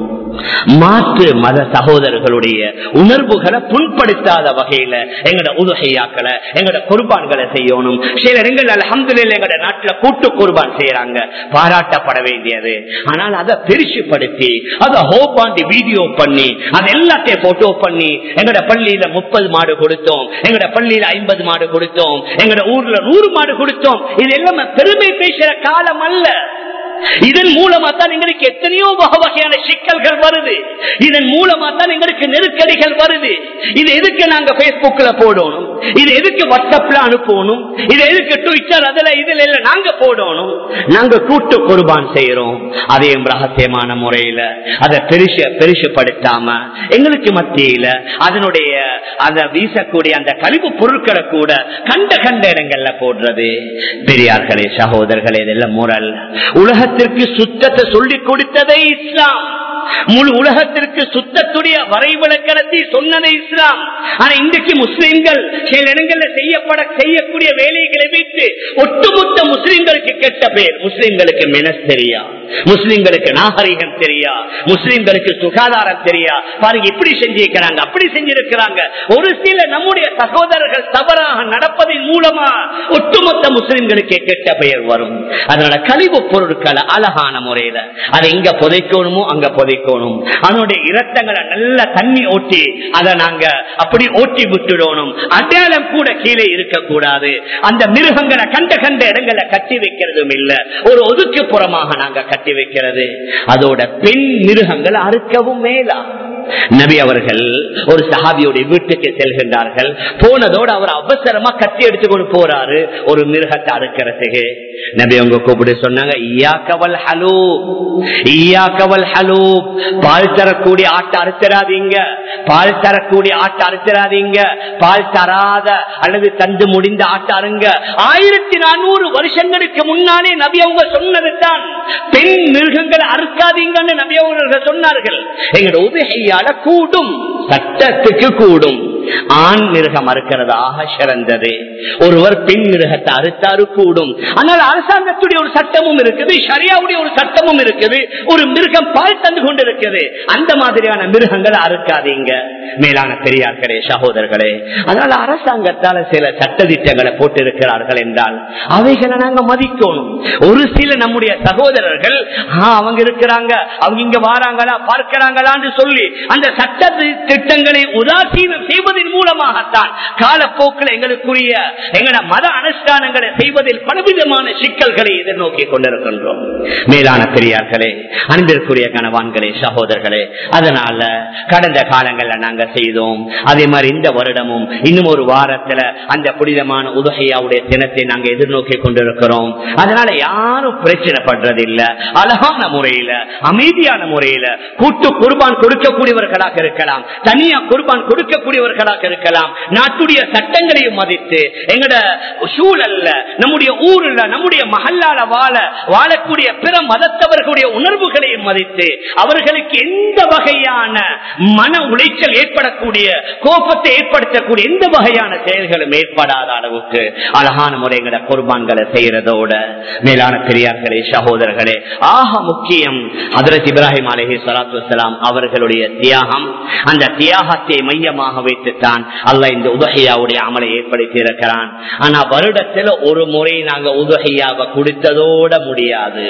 மாற்று மத சகோதரர்களுடைய உணர்வுகளை புண்படுத்தாத வகையில எங்கட உதுகையாக்களை எங்கட குர்பான்களை செய்யணும். சில இடங்கள் அல்ஹம்துலில்லாஹ் எங்கட நாட்டுல கூட்டு குர்பான் செய்யறாங்க, பாராட்டப்பட வேண்டியது. ஆனால் அதை பெருசுப்படுத்தி அதை ஹோப்பாண்டி வீடியோ பண்ணி அதை எல்லாத்தையும் போட்டோ பண்ணி எங்கட பள்ளியில முப்பது மாடு கொடுத்தோம், எங்கட பள்ளியில ஐம்பது மாடு கொடுத்தோம், எங்கட ஊர்ல நூறு மாடு கொடுத்தோம், இது எல்லாமே பெருமை பேசுற காலம் அல்ல. இதன் மூலமா தான் எங்களுக்கு எத்தனையோ வகை வகையான சிக்கல்கள் வருது. இதன் மூலமா தான் எங்களுக்கு நெருக்கடிகள் வருது. இது எதுக்கு நாங்க பேஸ்புக்ல போடணும், இது எதுக்கு வாட்ஸ்அப்ல அனுப்பணும், இது எதுக்கு ட்விட்டர் அதுல இதுல இல்ல நாங்க போடணும். நாங்க கூட்டு குர்பான் செய்யறோம், அதையும் ரகசியமான முறையில அதை பெருசு பெருசுப்படுத்தாம எங்களுக்கு மத்தியில அதனுடைய அதை வீசக்கூடிய அந்த கழிவு பொருட்களை கூட கண்ட கண்ட இடங்கள்ல போடுறது. பெரியார்களே சகோதரர்களே, இதெல்லாம் முரல். உலக சுத்தத்தை சொல்லிக் கொடுத்ததே இஸ்லாம். முழு உலகத்திற்கு சுத்தத்துடைய வரைவிலக்கணத்தை சொன்னதே இஸ்லாம். ஆனா இன்றைக்கு முஸ்லிம்கள் சில இடங்களில் செய்யப்பட செய்யக்கூடிய வேலைகளை வைத்து ஒட்டுமொத்த முஸ்லிம்களுக்கு கெட்ட பேர். முஸ்லிம்களுக்கு மெனஸ் தெரியா, முஸ்லிம்களுக்கு நாகரிகம் தெரியா, முஸ்லிம்களுக்கு சுகாதாரம் தெரியா. பாருங்க, இப்படி செஞ்சிருக்கிறாங்க, அப்படி செஞ்சிருக்கிறாங்க. ஒரு சில நம்முடைய சகோதரர்கள் தவறாக நடப்பதன் மூலமா ஒட்டுமொத்த முஸ்லிம்களுக்கு கெட்ட பெயர் வரும். அதனால கழிவு பொருட்களை அழகான முறையில அதை எங்க புதைக்கணுமோ அங்க புதைக்கணும். அதனுடைய இரத்தங்களை நல்ல தண்ணி ஓட்டி அதை நாங்க அப்படி ஓட்டி விட்டுடணும். அடையாளம் கூட கீழே இருக்கக்கூடாது. அந்த மிருகங்களை கண்ட கண்ட இடங்களை கட்டி வைக்கிறதும் இல்ல, ஒரு ஒதுக்கு புறமாக நாங்க கட்டி வைக்கிறது. அதோட பெண் மிருகங்களை அறுக்கவும் மேலா. நபி அவர்கள் ஒரு சஹாபியுடைய வீட்டுக்கு செல்கின்றார்கள். போனதோடு அவர் அவசரமா கத்தி எடுத்துக்கொண்டு போறாரு ஒரு மிருகத்தை அறுக்கிறதுக்கு. நபி அவங்க கூப்பிட்டு சொன்னாங்க, பால் தரக்கூடிய ஆட்டை அறுத்தராதீங்க, பால் தரக்கூடிய ஆட்டை அறுத்தராதீங்க, பால் தராத அல்லது தந்து முடிந்த ஆட்டை அருங்க. ஆயிரத்தி நானூறு வருஷங்களுக்கு முன்னாலே நபி அவங்க சொன்னது தான் பெண் மிருகங்களை அறுக்காதீங்கன்னு நபி அவர்கள் சொன்னார்கள். எங்களோட உதவியால கூடும், சட்டத்துக்கு கூடும். ஆண் மிருகம் அறுக்கிறதாக சிறந்தது. ஒருவர் பெண் மிருகத்தை அறுத்தாரு கூடும். ஆனால் அரசாங்கத்துடைய ஒரு சட்டமும் இருக்குது, ஷரியாவுடைய ஒரு சட்டமும் இருக்குது. ஒரு மிருகம் பால் தந்து கொண்டிருக்கிறது, அந்த மாதிரியான மிருகங்களை அறுக்காதீங்க. மேலான பெரியார்களே சகோதரர்களே, அதனால அரசாங்கத்தால சில சட்ட திட்டங்களை போட்டு இருக்கிறார்கள் என்றால் அவைகளை நாங்க மதிக்கணும். ஒரு சில நம்முடைய சகோதரர்கள் அவங்க இருக்கிறாங்க, அவங்க இங்க வாராங்களா பார்க்கிறாங்களான்னு சொல்லி அந்த சட்ட திட்டங்களை உதாசீனம் செய்வதன் மூலமாகத்தான் காலப்போக்கில் எங்களுக்குரிய எங்களோட மத அனுஷ்டானங்களை செய்வதில் பலவிதமான சிக்கல்களை எதிர்நோக்கி கொண்டிருக்கின்றோம். மேலான பெரியார்களே, அன்பிற்குரிய கணவான்களே சகோதரர்களே, அதனால கடந்த காலங்களில் நாங்க செய்தோம். அதே மாதிரி இந்த வருடமும் இன்னும் ஒரு வாரத்துல அந்த புனிதமான உதுஹையாவுடைய தினத்தை நாங்க எதிர்நோக்கி கொண்டிருக்கிறோம். அதனால யாரும் பிரச்சனை பண்றதில்லை. அழகான முறையில அமைதியான முறையில கூட்டு குர்பான் கொடுக்கக்கூடியவர்களாக இருக்கலாம், தனியா குர்பான் கொடுக்கக்கூடியவர்களாக இருக்கலாம். நாட்டுடைய சட்டங்களையும் மதித்து எங்கட சூழல்ல நம்முடைய ஊர்ல நம்முடைய மஹல்லால வாழ வாழக்கூடிய பிற மதத்தவர்களுடைய உணர்வுகளையும் மதித்து அவர்களுக்கு எந்த வகையான மன உளைச்சல் ஏற்படக்கூடிய கோபத்தை ஏற்படுத்தக்கூடிய எந்த வகையான செயல்களும் ஏற்படாத அளவுக்கு அழகான முறைகளை குர்பான்களை செய்யறதோட மேலான பெரியார்களே சகோதரர்களே, ஆக முக்கியம் ஹஜ்ரத் இப்ராஹிம் அலைஹிஸ்ஸலாத்து வஸ்ஸலாம் அவர்களுடைய தியாகம். அந்த தியாகத்தை மையமாக வைத்துத்தான் அல்லாஹ் இந்த உதுஹியாவுடைய அமலை ஏற்படுத்தி இருக்கிறான். ஆனா வருடத்துல ஒரு முறை நாங்க உதுஹியாவை கொடுத்ததோட முடியாது.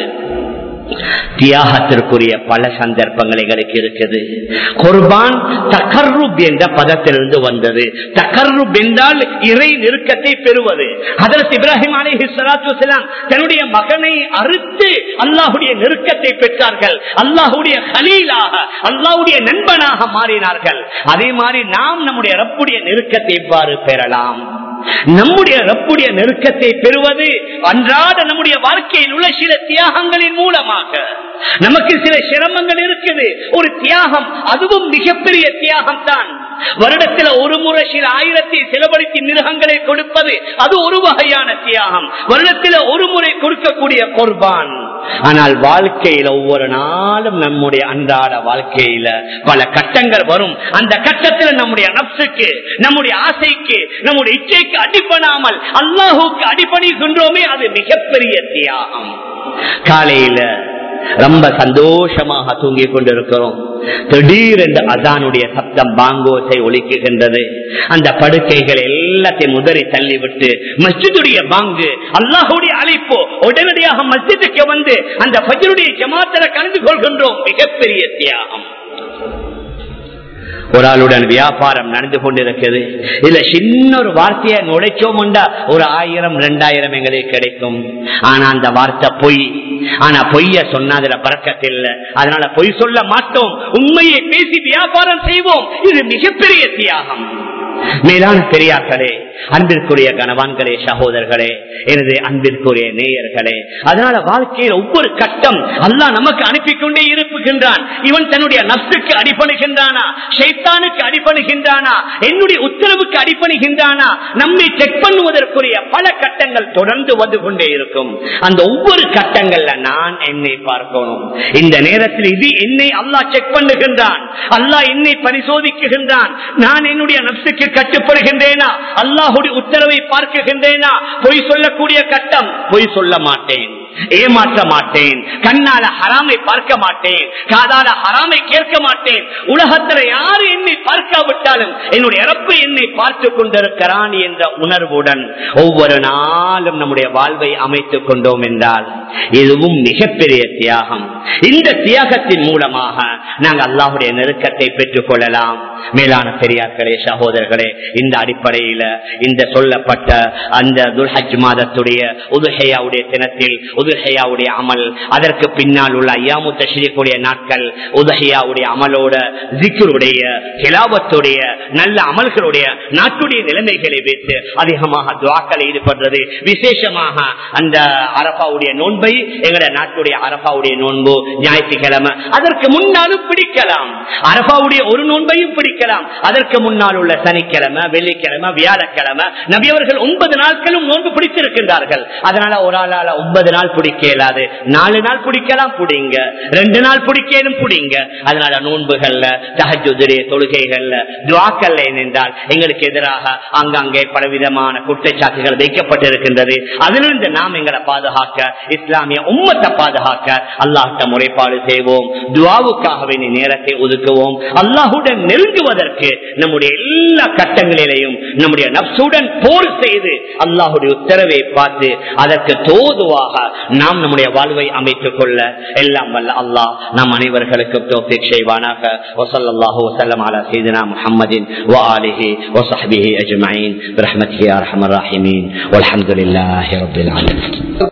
தியாகத்திற்குரிய பல சந்தர்ப்பங்கள் எங்களுக்கு இருக்குது. குர்பான் தகர்ருப் என்ற பதத்திலிருந்து வந்தது. தகர்ருப் என்றால் இறை நெருக்கத்தை பெறுவது. ஹஜ்ரத் இப்ராஹிம் அலைஹிஸ்ஸலாத்து வஸ்ஸலாம் தன்னுடைய மகனை அறுத்து அல்லாஹ்வுடைய நெருக்கத்தை பெற்றார்கள். அல்லாஹ்வுடைய கலீலாக, அல்லாஹ்வுடைய நண்பனாக மாறினார்கள். அதே மாதிரி நாம் நம்முடைய ரப்புடைய நெருக்கத்தை எவ்வாறு பெறலாம்? நம்முடைய ரப்புடைய நெருக்கத்தை பெறுவது அன்றாட நம்முடைய வாழ்க்கையில் உள்ள சில தியாகங்களின் மூலமாக. நமக்கு சில சிரமங்கள் இருக்குது, ஒரு தியாகம், அதுவும் மிகப்பெரிய தியாகம் தான். வருடத்தில் ஒரு முறை சில ஆயிரத்தை செலவழித்து மிருகங்களை கொடுப்பது அது ஒரு வகையான தியாகம். வருடத்தில் ஒரு முறை கொடுக்கக்கூடிய குர்பான் ஆனால் வாழ்க்கையில ஒவ்வொரு நாளும் நம்முடைய அன்றாட வாழ்க்கையில பல கட்டங்கள் வரும். அந்த கட்டத்தில் நம்முடைய நப்சுக்கு, நம்முடைய ஆசைக்கு, நம்முடைய இச்சைக்கு அடிபடாமல் அல்லாஹுக்கு அடிபணிகின்றோமே, அது மிகப்பெரிய தியாகம். காலையில ரொம்ப சந்தோஷமாக தூங்கிக் கொண்டிருக்கிறோம். திடீரென்று அதானுடைய சப்தம் பாங்கோசை ஒலிக்குகின்றது. அந்த படுக்கைகள் எல்லாத்தையும் முதறி தள்ளிவிட்டு மஸ்ஜிதுடைய பாங்கு, அல்லாஹுடைய அழைப்பு, உடனடியாக மஸ்ஜிதுக்கு வந்து அந்த ஃபஜ்ருடைய ஜமாத்துல கலந்து கொள்கின்றோம். மிகப்பெரிய தியாகம். ஒரு ஆளுடன் வியாபாரம் நடந்து கொண்டிருக்கிறது. இதுல சின்ன ஒரு வார்த்தையை நுழைச்சோம்டா ஒரு ஆயிரம் ரெண்டாயிரம் எங்களுக்கு கிடைக்கும். ஆனா அந்த வார்த்தை பொய். ஆனா பொய்ய சொன்னா அதுல பறக்கத்தில்லை. அதனால பொய் சொல்ல மாட்டோம், உண்மையை பேசி வியாபாரம் செய்வோம். இது மிகப்பெரிய தியாகம். மேலான பெரியார்களே, அன்பிற்குரிய கணவான்களே, சகோதரர்களே, எனது அன்பிற்குரிய நேயர்களே, அதனால வாழ்க்கையில் ஒவ்வொரு கட்டம் அல்லாஹ் நமக்கு அனுப்பி கொண்டே இருக்கின்றான். இவன் தன்னுடைய நப்சுக்கு அடிபணிகின்றானா, ஷைத்தானுக்கு அடிபணிகின்றானா, என்னுடைய உத்தரவுக்கு அடிபணிகின்றானா, நம்மை செக் பண்ணுவதற்குரிய பல கட்டங்கள் தொடர்ந்து வந்து கொண்டே இருக்கும். அந்த ஒவ்வொரு கட்டங்கள்ல நான் என்னை பார்க்கணும். இந்த நேரத்தில் இது என்னை அல்லாஹ் செக் பண்ணுகின்றான், அல்லாஹ் என்னை பரிசோதிக்குகின்றான். நான் என்னுடைய நப்சுக்கு கட்டுப்படுகின்றேனா, அல்லாஹுடைய உத்தரவை பார்க்குகின்றேனா? பொய் சொல்லக்கூடிய கட்டம், பொய் சொல்ல மாட்டேன், ஏமாற்ற மாட்டேன், கண்ணால ஹராமை பார்க்க மாட்டேன், காதால ஹராமை கேட்க மாட்டேன். உலகத்தில் யாரு என்னை பார்க்காவிட்டாலும் என்னுடைய ரப்பு என்னை பார்த்துக் கொண்டிருக்கிறான் என்ற உணர்வுடன் ஒவ்வொரு நாளும் நம்முடைய வாழ்வை அமைத்துக் கொண்டோம் என்றால் இதுவும் மிகப்பெரிய தியாகம். இந்த தியாகத்தின் மூலமாக நாங்கள் அல்லாஹுடைய நெருக்கத்தை பெற்றுக் கொள்ளலாம். மேலான பெரியார்களே, சகோதரர்களே, இந்த அடிப்படையில இந்த சொல்லப்பட்ட அந்த துல்ஹஜ் மாதத்துடைய உதுஹையாவுடைய தினத்தில் உதுஹையாவுடைய அமல், அதற்கு பின்னால் உள்ள ஐயாமு தஷ்ரீக்குடைய நாட்கள், உதுஹையாவுடைய அமலோட ஜிக்ருடைய, திலாவத்துடைய, நல்ல அமல்களுடைய, நாட்டுடைய நிலைமைகளை வைத்து அதிகமாக துஆக்களை ஈடுபடுறது. விசேஷமாக அந்த அரபாவுடைய நோன்பை, எங்களுடைய நாட்டுடைய அரபாவுடைய நோன்பு ஞாயிற்றுக்கிழமை, அதற்கு முன்னாலும் பிடிக்கலாம். அரபாவுடைய ஒரு நோன்பையும் பிடிக்கலாம். அதற்கு முன்னால் உள்ள சனிக்கிழமை, வெள்ளிக்கிழமை, வியாழக்கிழமை நபியவர்கள் ஒன்பது நாட்களும் நோன்பு பிடித்திருக்கின்றார்கள். அதனால ஒரு ஆளால ஒன்பது நாள் பிடிக்க இயலாது, நாலு நாள் பிடிக்கலாம், பிடிங்க, ரெண்டு நாள் பிடிக்கலும் பிடிங்க. அதனால நோன்புகள்ல, தஹஜ்ஜுடைய தொழுகைகள்ல, துஆக்கள்ல என்றால் எங்களுக்கு எதிராக அங்கங்கே பலவிதமான குற்றச்சாட்டுகள் வைக்கப்பட்டிருக்கின்றது. அதிலிருந்து நாம் எங்களை பாதுகாக்க, இஸ்லாமிய உம்மத்தை பாதுகாக்க அல்லாஹ்ட்ட முறைப்பாடு செய்வோம். துஆவுக்காகவே நேரத்தை ஒதுக்குவோம். அல்லாஹுடன் நெருங்குவதற்கு நம்முடைய எல்லா கட்டங்களிலேயும் நம்முடைய நப்சுடன் போர் செய்து அல்லாஹுடைய உத்தரவை பார்த்து அதற்கு தோதுவாக நாம் நம்முடைய வாழ்வை அமைத்துக் கொள்ள எல்லாம் வல்ல அல்லாஹ் நம் அனைவர்களுக்கு தௌஃபீக் செய்வானாக. வஸல்லல்லாஹு வஸல்லம் அலா சய்யிதினா முஹம்மதின் வ ஆலிஹி வ ஸஹ்பிஹி அஜ்மஈன் பிரஹ்மத்திஹி யா அர்ஹமர் ராஹிமீன் வல்ஹம்துலில்லாஹி ரப்பில் ஆலமீன்.